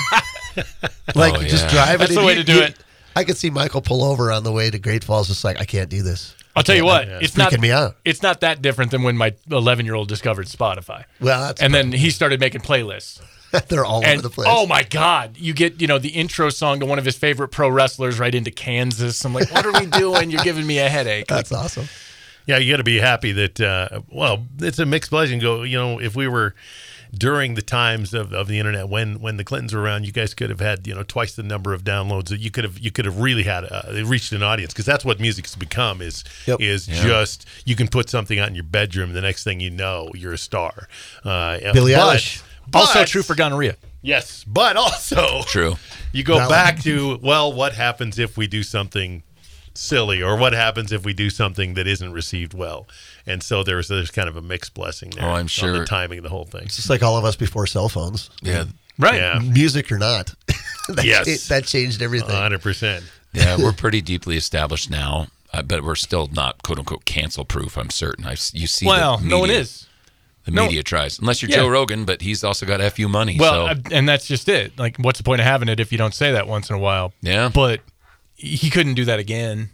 Just drive it. That's the way to do it. I could see Michael pull over on the way to Great Falls, just like, I can't do this. I'll tell you what, it's freaking me out. It's not that different than when my 11-year-old discovered Spotify. Well, then he started making playlists. They're all over the place. Oh my God! You get the intro song to one of his favorite pro wrestlers right into Kansas. I'm like, what are we doing? You're giving me a headache. That's awesome. Yeah, you got to be happy that. It's a mixed blessing. If we were during the times of the internet when the Clintons were around, you guys could have had twice the number of downloads. You could have really had reached an audience, because that's what music's become is just you can put something out in your bedroom. The next thing you know, you're a star. Billie Eilish. Also true for gonorrhea. Yes, but also true. You go back to, what happens if we do something silly, or what happens if we do something that isn't received well? And so there's kind of a mixed blessing there. Oh, I'm sure. On the timing of the whole thing. It's just like all of us before cell phones. Yeah. Right. Yeah. Music or not. Yes. That changed everything. 100%. Yeah, we're pretty deeply established now, but we're still not, quote unquote, cancel proof, I'm certain. You see no one is. The media tries. Unless you're Joe Rogan, but he's also got FU money. Well, and that's just it. Like, what's the point of having it if you don't say that once in a while? Yeah. But he couldn't do that again.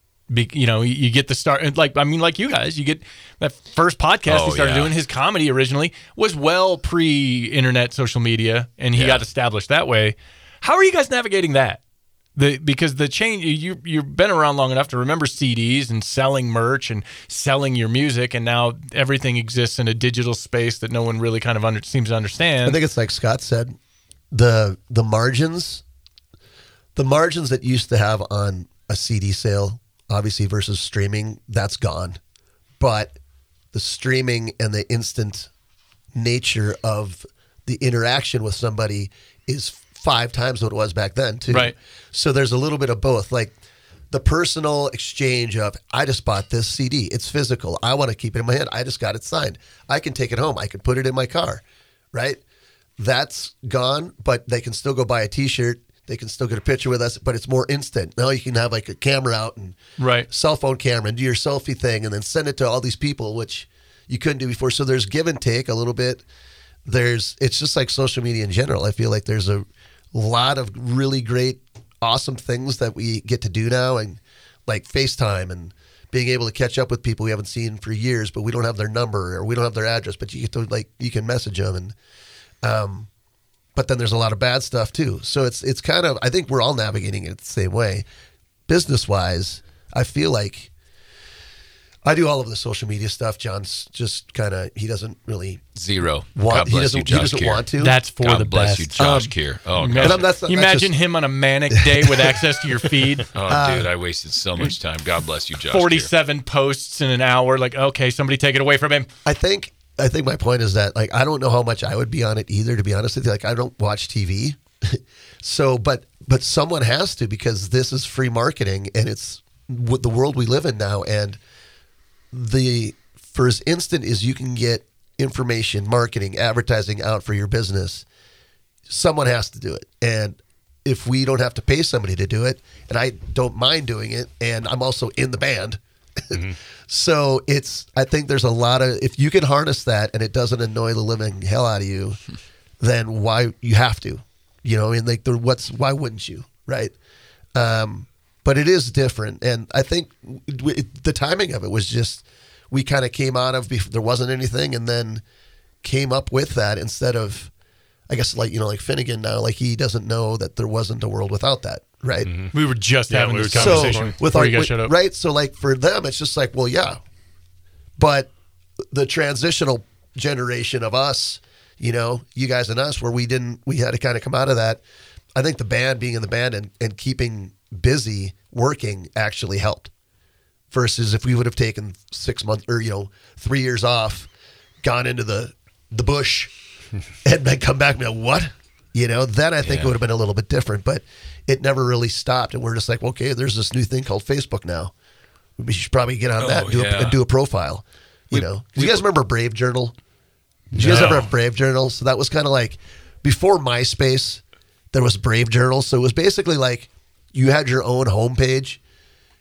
You get the start. Like you guys, you get that first podcast he started doing. His comedy originally was well pre-internet social media, and he got established that way. How are you guys navigating that? Because the change, you've been around long enough to remember CDs and selling merch and selling your music, and now everything exists in a digital space that no one really kind of seems to understand. I think it's like Scott said, the margins that used to have on a CD sale, obviously, versus streaming, that's gone. But the streaming and the instant nature of the interaction with somebody is 5 times what it was back then, too. Right. So there's a little bit of both. Like the personal exchange of, I just bought this CD. It's physical. I want to keep it in my hand. I just got it signed. I can take it home. I can put it in my car. Right? That's gone, but they can still go buy a T-shirt. They can still get a picture with us, but it's more instant. Now you can have like a camera out and cell phone camera and do your selfie thing and then send it to all these people, which you couldn't do before. So there's give and take a little bit. It's just like social media in general. I feel like there's a lot of really great, awesome things that we get to do now, and like FaceTime and being able to catch up with people we haven't seen for years, but we don't have their number or we don't have their address, but you get to you can message them. And but then there's a lot of bad stuff too. So it's kind of, I think we're all navigating it the same way. Business wise, I feel like I do all of the social media stuff. John's just kind of, he doesn't really zero. He doesn't want to. That's for God the bless best. you, Josh Keir. Oh, imagine him on a manic day with access to your feed. Oh, dude, I wasted so much time. God bless you, Josh. 47 posts in an hour. Like, okay, somebody take it away from him. I think my point is that, like, I don't know how much I would be on it either, to be honest with you. Like, I don't watch TV. So, but someone has to, because this is free marketing and it's the world we live in now. And for as instant as you can get information, marketing, advertising out for your business, someone has to do it. And if we don't have to pay somebody to do it, and I don't mind doing it, and I'm also in the band, so I think there's a lot of, if you can harness that and it doesn't annoy the living hell out of you, then why you have to, and why wouldn't you, right? But it is different, and I think the timing of it was just, we kind of came out of, there wasn't anything, and then came up with that instead of, I guess, like Finnegan now, like he doesn't know that there wasn't a world without that, right? Mm-hmm. We were just having this conversation before you guys shut up. Right, so like for them, it's just like, well, yeah, but the transitional generation of us, you guys and us, where we had to kind of come out of that. I think the band, being in the band and keeping busy working actually helped. Versus if we would have taken 6 months or 3 years off, gone into the bush, and then come back and be like, what? Then I think it would have been a little bit different. But it never really stopped, and we're just like, okay, there's this new thing called Facebook now. We should probably get on that and do a profile. Do you guys remember Brave Journal? Did you guys ever have Brave Journal? So that was kind of like before MySpace. There was Brave Journal, so it was basically like you had your own homepage.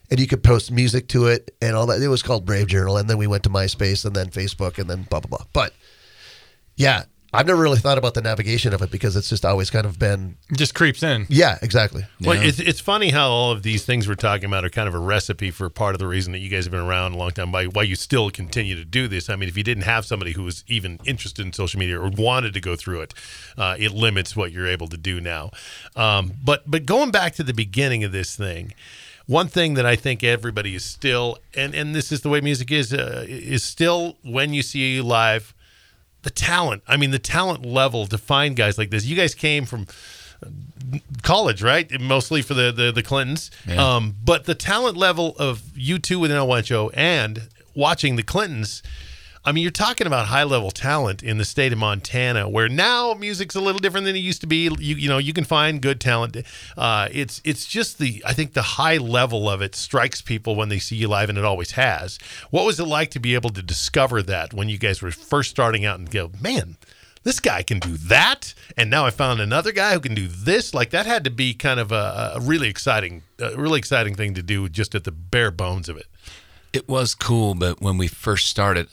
and you could post music to it and all that. It was called Brave Journal, and then we went to MySpace, and then Facebook, and then blah blah blah. But yeah, I've never really thought about the navigation of it because it's just always kind of been. It just creeps in. Yeah, exactly. Well, it's funny how all of these things we're talking about are kind of a recipe for part of the reason that you guys have been around a long time, why you still continue to do this. I mean, if you didn't have somebody who was even interested in social media or wanted to go through it, it limits what you're able to do now. But going back to the beginning of this thing, one thing that I think everybody is still, and this is the way music is still when you see you live, the talent. I mean, the talent level to find guys like this. You guys came from college, right? Mostly for the Clintons. Yeah. But the talent level of you two with El Wencho and watching the Clintons, I mean, you're talking about high-level talent in the state of Montana, where now music's a little different than it used to be. You can find good talent. It's just I think the high level of it strikes people when they see you live, and it always has. What was it like to be able to discover that when you guys were first starting out and go, man, this guy can do that, and now I found another guy who can do this? Like, that had to be kind of a really exciting thing to do just at the bare bones of it. It was cool, but when we first started,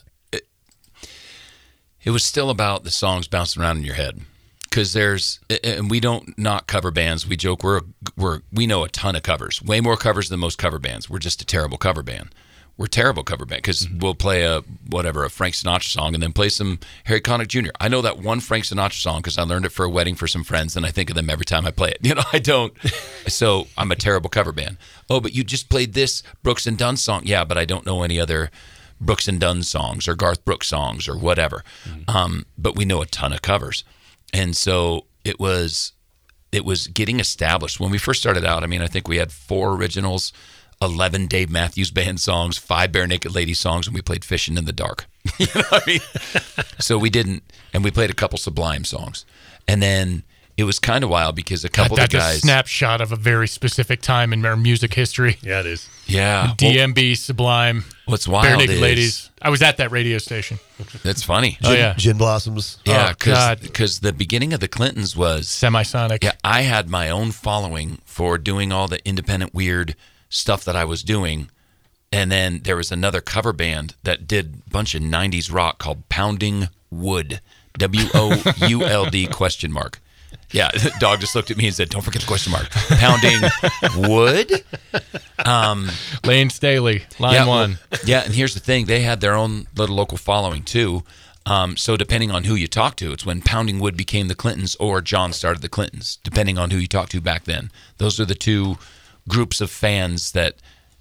it was still about the songs bouncing around in your head, because and we don't not cover bands. We joke we know a ton of covers, way more covers than most cover bands. We're just a terrible cover band. We're a terrible cover band because we'll play a Frank Sinatra song and then play some Harry Connick Jr. I know that one Frank Sinatra song because I learned it for a wedding for some friends, and I think of them every time I play it. I don't. So I'm a terrible cover band. Oh, but you just played this Brooks and Dunn song. Yeah, but I don't know any other Brooks and Dunn songs or Garth Brooks songs or whatever. But we know a ton of covers. And so it was getting established. When we first started out, I mean, I think we had 4 originals, 11 Dave Matthews Band songs, 5 Bare Naked Ladies songs, and we played Fishing in the Dark. You know what I mean? So we didn't, and we played a couple Sublime songs. And then it was kind of wild because a couple of the guys... That's a snapshot of a very specific time in our music history. Yeah, it is. Yeah. DMB, Sublime, what's wild Bare Naked is... Ladies. I was at that radio station. That's funny. Gin Blossoms. Yeah, because the beginning of the Clintons was... Semisonic. Yeah, I had my own following for doing all the independent weird stuff that I was doing. And then there was another cover band that did a bunch of 90s rock called Pounding Wood. WOULD ? Yeah, the dog just looked at me and said, don't forget the question mark. Pounding Wood? Lane Staley, line 1. Yeah, and here's the thing. They had their own little local following, too. So depending on who you talk to, it's when Pounding Wood became the Clintons or John started the Clintons, depending on who you talk to back then. Those are the 2 groups of fans that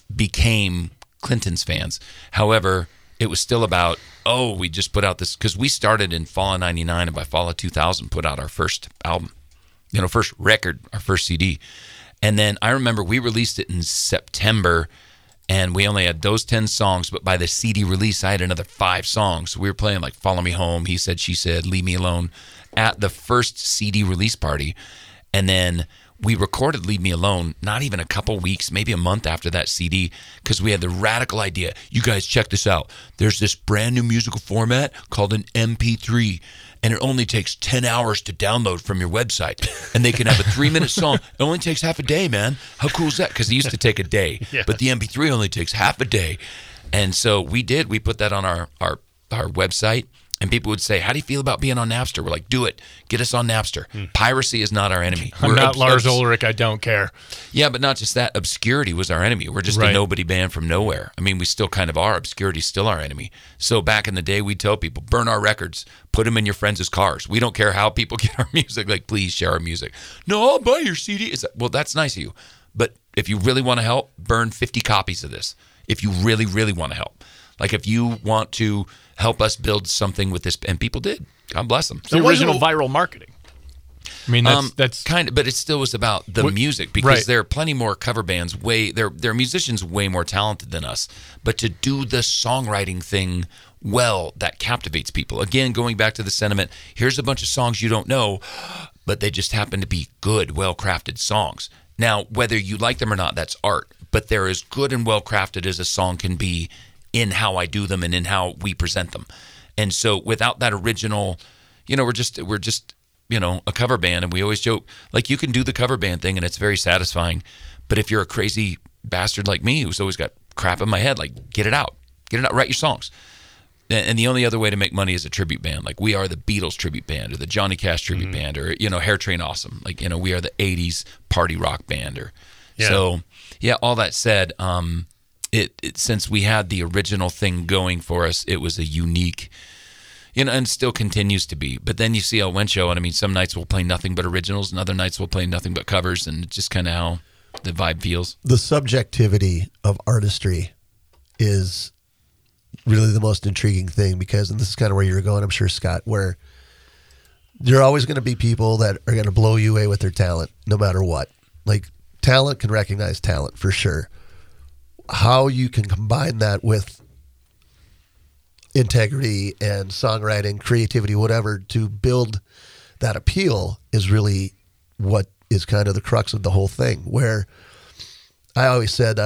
became Clintons fans. However, it was still about, we just put out this, because we started in fall of 99, and by fall of 2000 put out our first album, first record, our first CD. And then I remember we released it in September, and we only had those 10 songs, but by the CD release, I had another 5 songs. So we were playing like Follow Me Home, He Said, She Said, Leave Me Alone at the first CD release party. And then we recorded Leave Me Alone not even a couple weeks, maybe a month after that CD, because we had the radical idea. You guys check this out. There's this brand new musical format called an MP3, and it only takes 10 hours to download from your website. And they can have a 3-minute song. It only takes half a day, man. How cool is that? Because it used to take a day, but the MP3 only takes half a day. And so we put that on our website. And people would say, how do you feel about being on Napster? We're like, do it. Get us on Napster. Piracy is not our enemy. I'm not Lars Ulrich. I don't care. Yeah, but not just that. Obscurity was our enemy. We're just a nobody band from nowhere. I mean, we still kind of are. Obscurity is still our enemy. So back in the day, we'd tell people, burn our records. Put them in your friends' cars. We don't care how people get our music. Like, please share our music. No, I'll buy your CD. Well, that's nice of you. But if you really want to help, burn 50 copies of this. If you really, really want to help. Like, if you want to help us build something with this, and people did. God bless them. The original viral marketing. I mean, that's kind of, but it still was about the music, because there are plenty more cover bands. They're musicians way more talented than us. But to do the songwriting thing well, that captivates people. Again, going back to the sentiment, here's a bunch of songs you don't know, but they just happen to be good, well-crafted songs. Now, whether you like them or not, that's art. But they're as good and well-crafted as a song can be in how I do them and in how we present them. And so without that original, we're just a cover band, and we always joke, like, you can do the cover band thing and it's very satisfying, but if you're a crazy bastard like me who's always got crap in my head. Like, get it out, write your songs. And the only other way to make money is a tribute band. Like, we are the Beatles tribute band or the Johnny Cash tribute band, or, Hair Train Awesome. Like, we are the 80s party rock band. So, all that said, it since we had the original thing going for us, it was a unique, and still continues to be. But then you see El Wencho, and I mean, some nights we'll play nothing but originals, and other nights we'll play nothing but covers, and it's just kind of how the vibe feels. The subjectivity of artistry is really the most intriguing thing, because, and this is kind of where you're going, I'm sure, Scott, where there are always going to be people that are going to blow you away with their talent, no matter what. Like, talent can recognize talent for sure. How you can combine that with integrity and songwriting, creativity, whatever, to build that appeal is really what is kind of the crux of the whole thing. Where I always said,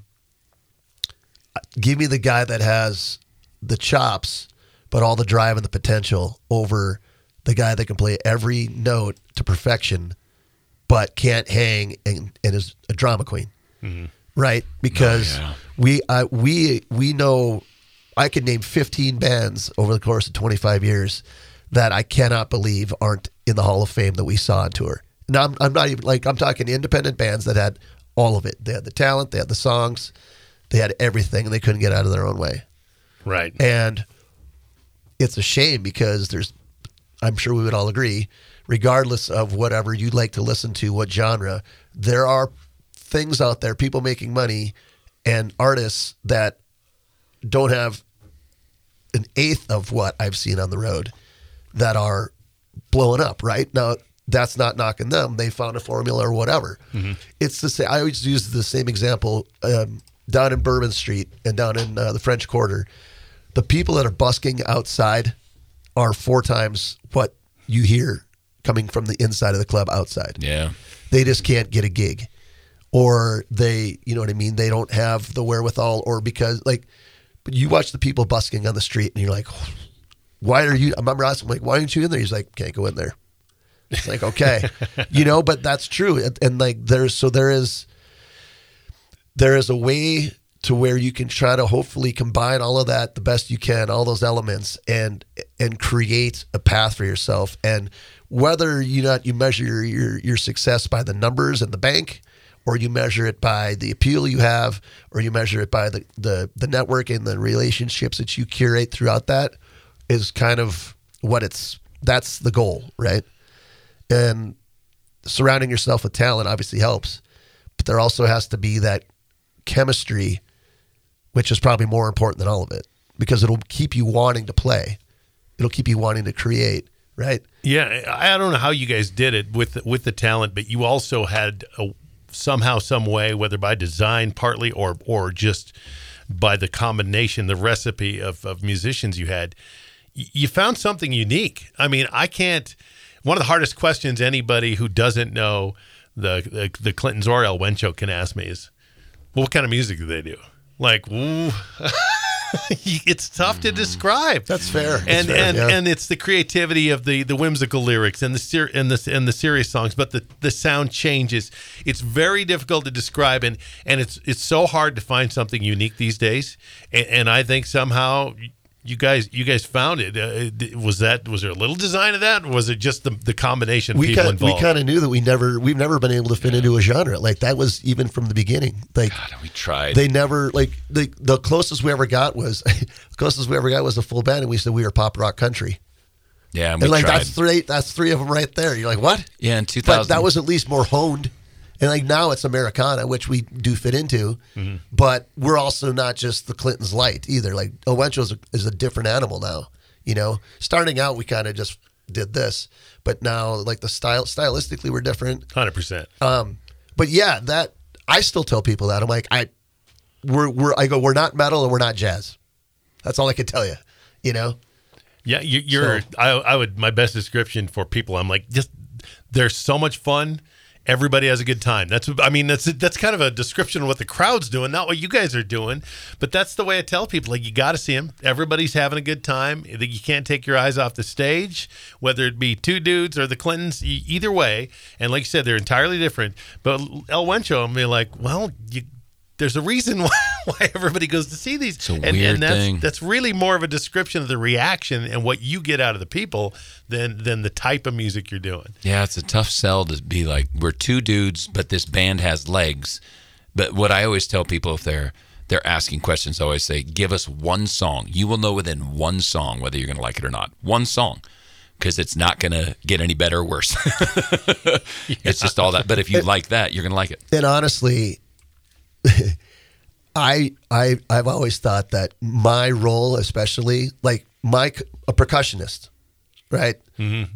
give me the guy that has the chops, but all the drive and the potential, over the guy that can play every note to perfection, but can't hang and is a drama queen. Mm-hmm. Right? Because we know, I could name 15 bands over the course of 25 years that I cannot believe aren't in the Hall of Fame that we saw on tour. Now, I'm not even, like, I'm talking independent bands that had all of it. They had the talent, they had the songs, they had everything, and they couldn't get out of their own way. Right. And it's a shame, because I'm sure we would all agree, regardless of whatever you'd like to listen to, what genre, there are things out there, people making money and artists that don't have an eighth of what I've seen on the road that are blowing up. Right now, that's not knocking them. They found a formula or whatever. Mm-hmm. It's the same. I always use the same example down in Bourbon Street and down in the French Quarter. The people that are busking outside are 4 times what you hear coming from the inside of the club outside. Yeah. They just can't get a gig. Or they, you know what I mean, they don't have the wherewithal, or because, like, but you watch the people busking on the street and you're like, why are you, I remember asking him, like, why aren't you in there? He's like, can't go in there. It's like, okay, but that's true. And like, there is a way to where you can try to hopefully combine all of that the best you can, all those elements, and create a path for yourself. And whether you measure your success by the numbers in the bank, or you measure it by the appeal you have, or you measure it by the network and the relationships that you curate throughout, that is kind of that's the goal, right? And surrounding yourself with talent obviously helps, but there also has to be that chemistry, which is probably more important than all of it, because it'll keep you wanting to play. It'll keep you wanting to create, right? Yeah, I don't know how you guys did it with the talent, but you also had somehow, some way, whether by design partly or just by the combination, the recipe of musicians you had, you found something unique. I mean, one of the hardest questions anybody who doesn't know the Clintons or El Wencho can ask me is, well, what kind of music do they do? Like, ooh. It's tough to describe. That's fair. And it's the creativity of the whimsical lyrics and the serious songs, but the sound changes. It's very difficult to describe, and it's so hard to find something unique these days. And I think somehow you guys found it. Was there a little design of that, or was it just the combination of people involved? We kind of knew that we've never been able to fit into a genre. Like, that was even from the beginning. Like, God, we tried. They never, like, the closest we ever got was a full band, and we said we were pop rock country. Yeah, and like tried. that's three of them right there. You're like, what? Yeah, in 2000. But that was at least more honed. And like, now it's Americana, which we do fit into, but we're also not just the Clintons light either. Like, El Wencho is a different animal now. Starting out, we kind of just did this, but now, like, the stylistically, we're different. 100%. But yeah, that I still tell people that I'm like, we're not metal and we're not jazz. That's all I can tell you. Yeah, you're. So, I would, my best description for people, I'm like, just, they're so much fun. Everybody has a good time. That's kind of a description of what the crowd's doing, not what you guys are doing. But that's the way I tell people. Like, you got to see them. Everybody's having a good time. You can't take your eyes off the stage, whether it be Two Dudes or the Clintons. Either way, and like you said, they're entirely different. But El Wencho, I'm like, well, there's a reason why everybody goes to see these. It's a weird thing. That's really more of a description of the reaction and what you get out of the people than the type of music you're doing. Yeah, it's a tough sell to be like, we're two dudes, but this band has legs. But what I always tell people if they're asking questions, I always say, give us one song. You will know within one song whether you're going to like it or not. One song. Because it's not going to get any better or worse. It's just all that. But if you like that, you're going to like it. And honestly, I've always thought that my role, especially like a percussionist, right? Mm-hmm.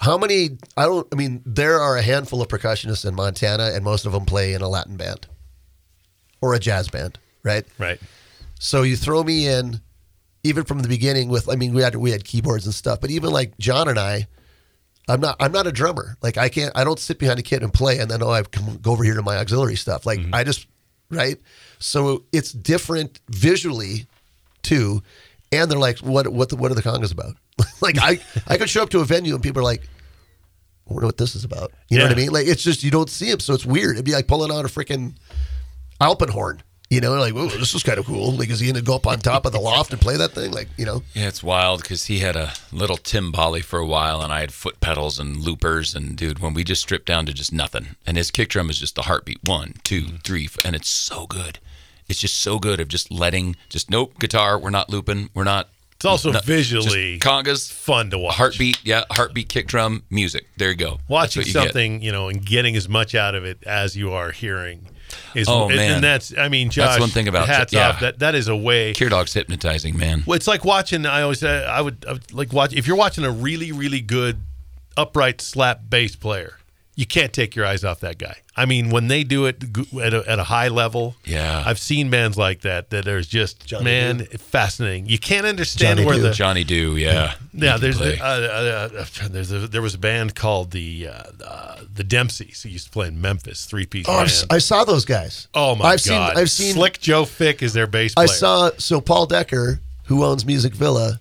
There are a handful of percussionists in Montana, and most of them play in a Latin band or a jazz band, right? Right. So you throw me in, even from the beginning we had keyboards and stuff, but even like John and I'm not a drummer. Like I don't sit behind a kit and play and then I go over here to my auxiliary stuff. Like I just, right? So it's different visually too. And they're like, what are the congas about? Like I could show up to a venue and people are like, I wonder what this is about. You know what I mean? Like it's just, you don't see them. So it's weird. It'd be like pulling out a freaking Alpenhorn. You know, like, whoa, this is kind of cool. Like, is he going to go up on top of the loft and play that thing? Like, you know? Yeah, it's wild because he had a little timbali for a while, and I had foot pedals and loopers. And, dude, when we just stripped down to just nothing, and his kick drum is just the heartbeat, 1, 2, 3, and it's so good. It's just so good of just letting, nope, guitar, we're not looping, we're not. It's also visually congas, fun to watch. Heartbeat, kick drum, music. There you go. Watching something, and getting as much out of it as you are hearing. Man. And Josh, that's one thing about hats off. That is a way. Cure Dog's hypnotizing, man. Well, it's like watching. I would like watch if you're watching a really, really good upright slap bass player. You can't take your eyes off that guy. I mean, when they do it at a high level, I've seen bands like that there's just fascinating. You can't understand Johnny Do, yeah. Yeah, there was a band called the Dempseys who used to play in Memphis, 3-piece band. I saw those guys. Oh my God! I've seen Slick Joe Fick is their bass player. So Paul Decker, who owns Music Villa,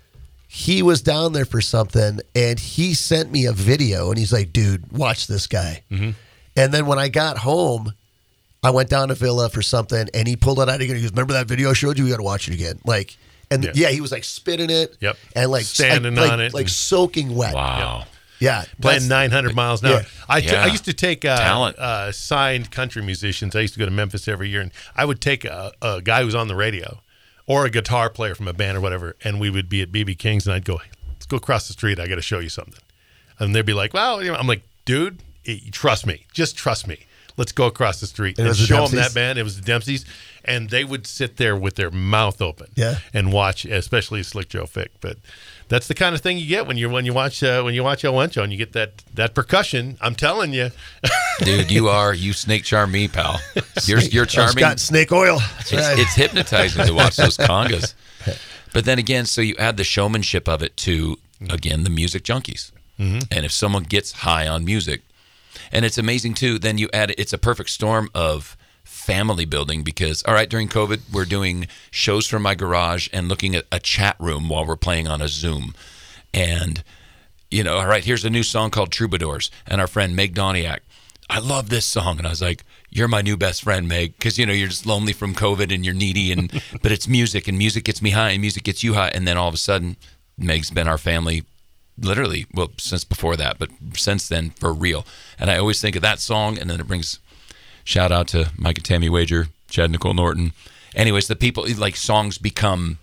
he was down there for something, and he sent me a video, and he's like, dude, watch this guy. Mm-hmm. And then when I got home, I went down to Villa for something, and he pulled it out again. He goes, remember that video I showed you? We got to watch it again. Like, and he was like spitting it. Yep. And like standing on it. Like soaking wet. Wow. Yep. Yeah. Playing 900 miles an hour. Yeah. I used to take signed country musicians. I used to go to Memphis every year, and I would take a guy who's on the radio or a guitar player from a band or whatever, and we would be at BB King's, and I'd go, let's go across the street. I got to show you something. And they'd be like, well, I'm like, dude, trust me. Just trust me. Let's go across the street and show them that band. It was the Dempseys. And they would sit there with their mouth open and watch, especially Slick Joe Fick. But that's the kind of thing you get when you watch El Wencho and you get that percussion. I'm telling you. Dude, you snake charm me, pal. You're charming. It's got snake oil. It's hypnotizing to watch those congas. But then again, so you add the showmanship of it to, again, the music junkies. Mm-hmm. And if someone gets high on music, and it's amazing too, then you add, it's a perfect storm of family building because, all right, during COVID, we're doing shows from my garage and looking at a chat room while we're playing on a Zoom. And, all right, here's a new song called Troubadours. And our friend Meg Doniak, I love this song. And I was like, you're my new best friend, Meg, because, you're just lonely from COVID and you're needy. But it's music, and music gets me high, and music gets you high. And then all of a sudden, Meg's been our family literally, well, since before that, but since then, for real. And I always think of that song, and then it brings shout out to Mike and Tammy Wager, Chad Nicole Norton. Anyways, the people, like, songs become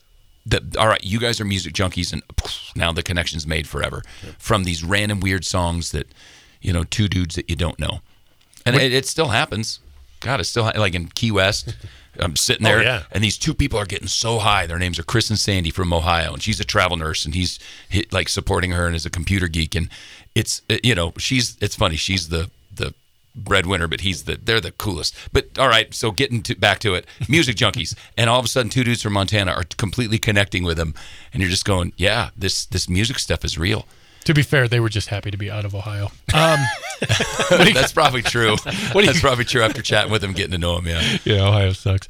all right, you guys are music junkies, and now the connection's made forever from these random weird songs that, two dudes that you don't know. And it still happens. God, it's still like in Key West. I'm sitting there, and these two people are getting so high. Their names are Chris and Sandy from Ohio, and she's a travel nurse, and he's like supporting her and is a computer geek. And it's it's funny. She's the breadwinner, but they're the coolest. But all right, so getting back to it, music junkies, and all of a sudden, two dudes from Montana are completely connecting with them, and you're just going, yeah, this music stuff is real. To be fair, they were just happy to be out of Ohio. That's probably true. That's probably true after chatting with him, getting to know him, yeah. Yeah, Ohio sucks.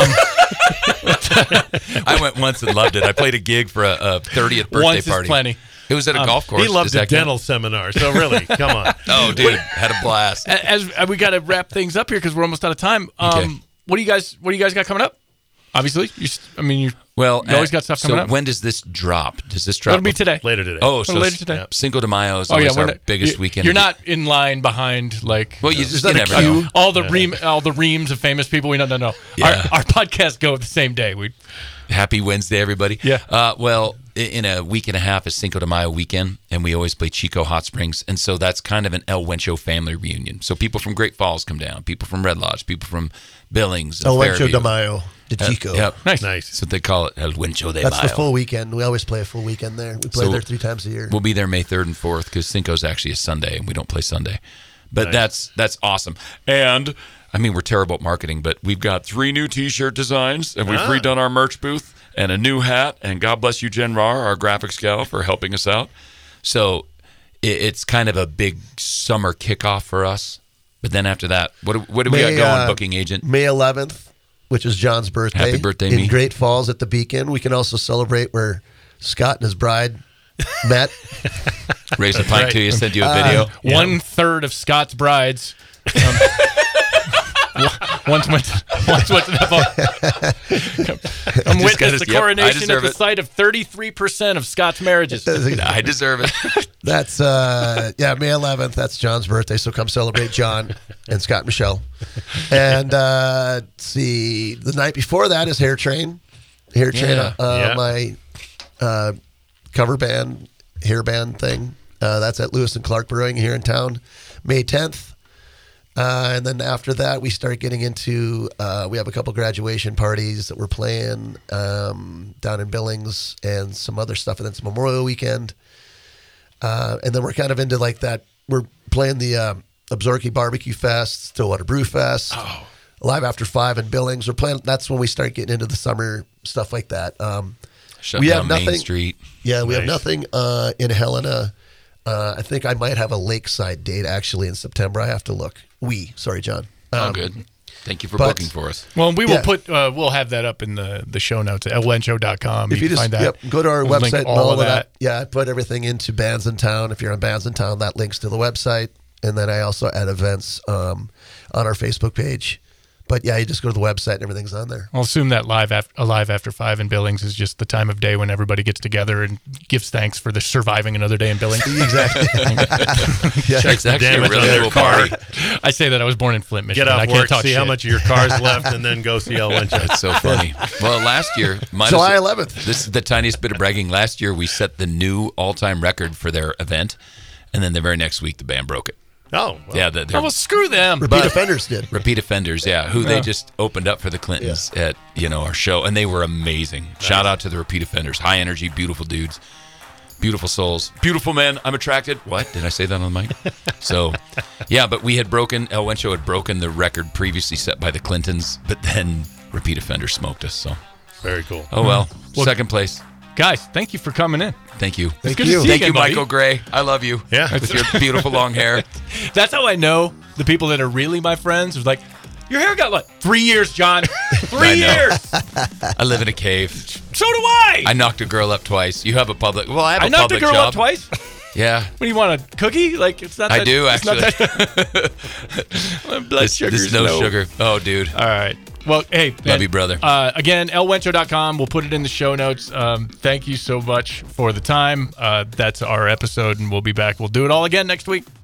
I went once and loved it. I played a gig for a 30th birthday once party. Is plenty. It was at a golf course. He loved a dental seminar, so really, come on. Oh, dude, had a blast. As we got to wrap things up here because we're almost out of time. Okay. what do you guys got coming up? Obviously, you always got stuff coming up. When does this drop? Does this drop? It'll be today. Later today. Oh, so later today. Cinco de Mayo is always our biggest weekend. You're not in line behind like. Well, you never queue? know. All the reams of famous people. No. Yeah. Our podcasts go the same day. Happy Wednesday, everybody. Yeah. Well, in a week and a half is Cinco de Mayo weekend, and we always play Chico Hot Springs, and so that's kind of an El Wencho family reunion. So people from Great Falls come down, people from Red Lodge, people from Billings, El Wencho Fairview. de Mayo de Chico. Yep. Nice. That's what they call it, El Wencho de That's Mayo. the full weekend. We always play a full weekend there. We play So there 3 times a year. We'll be there May 3rd and 4th because Cinco's actually a Sunday, and we don't play Sunday. But that's awesome. And, we're terrible at marketing, but we've got 3 new T-shirt designs, and we've redone our merch booth, and a new hat, and God bless you, Jen Rar, our graphics gal, for helping us out. So it's kind of a big summer kickoff for us. But then after that, what do we got going, booking agent? May 11th, which is John's birthday. Happy birthday, in me. Great Falls at the Beacon. We can also celebrate where Scott and his bride met. Raise a pint to you, send you a video. 1/3 of Scott's brides. Once went to I'm witness the coronation at the site of 33% of Scott's marriages. I deserve it. That's May 11th. That's John's birthday. So come celebrate John and Scott and Michelle. And let's see, the night before that is Hair Train. My cover band, hair band thing. That's at Lewis and Clark Brewing here in town, May 10th. And then after that, we start getting into, we have a couple graduation parties that we're playing down in Billings and some other stuff. And then it's Memorial Weekend. And then we're kind of into like that. We're playing the Absarki Barbecue Fest, Stillwater Brew Fest, Live After 5 in Billings. We're playing. That's when we start getting into the summer stuff like that. Shut down Main Street. Yeah, we have nothing in Helena. I think I might have a lakeside date actually in September. I have to look. Sorry, John. Good. Thank you for booking for us. Well, we will put we'll have that up in the show notes at elwencho.com. If you just find that. Go to our We'll website link and all of of that. Yeah, I put everything into Bands in Town. If you're on Bands in Town, that links to the website. And then I also add events on our Facebook page. But yeah, you just go to the website and everything's on there. I'll assume that Live After 5 in Billings is just the time of day when everybody gets together and gives thanks for the surviving another day in Billings. Exactly. It's actually a really cool party. I say that I was born in Flint, Michigan. Get off I can't work, talk see shit. how much of your car's left, and then go see El Wencho. That's so funny. Well, last year, July 11th. This is the tiniest bit of bragging. Last year, we set the new all-time record for their event, and then the very next week, the band broke it. Oh, well. Yeah, well, screw them. Repeat offenders did. Repeat Offenders, who they just opened up for the Clintons at our show, and they were amazing. Nice. Shout out to the Repeat Offenders, high energy, beautiful dudes, beautiful souls, beautiful men. I'm attracted. What did I say that on the mic? So, but we had broken El Wencho had broken the record previously set by the Clintons, but then Repeat Offenders smoked us. So very cool. Oh well, second place. Guys, thank you for coming in. Thank you. Thank you. Thank you, Michael Gray. I love you. Yeah. With your beautiful long hair. That's how I know the people that are really my friends. Was like, your hair got 3 years, John. 3 years. I live in a cave. So do I. I knocked a girl up twice. You have a public. Well, I have a knocked public a girl job. up twice. Yeah. What do you want, a cookie? It's not. I do actually. Blood sugar. This is no sugar. Oh, dude. All right. Well, hey, man, love you, brother. Again, elwencho.com. We'll put it in the show notes. Thank you so much for the time. That's our episode, and we'll be back. We'll do it all again next week.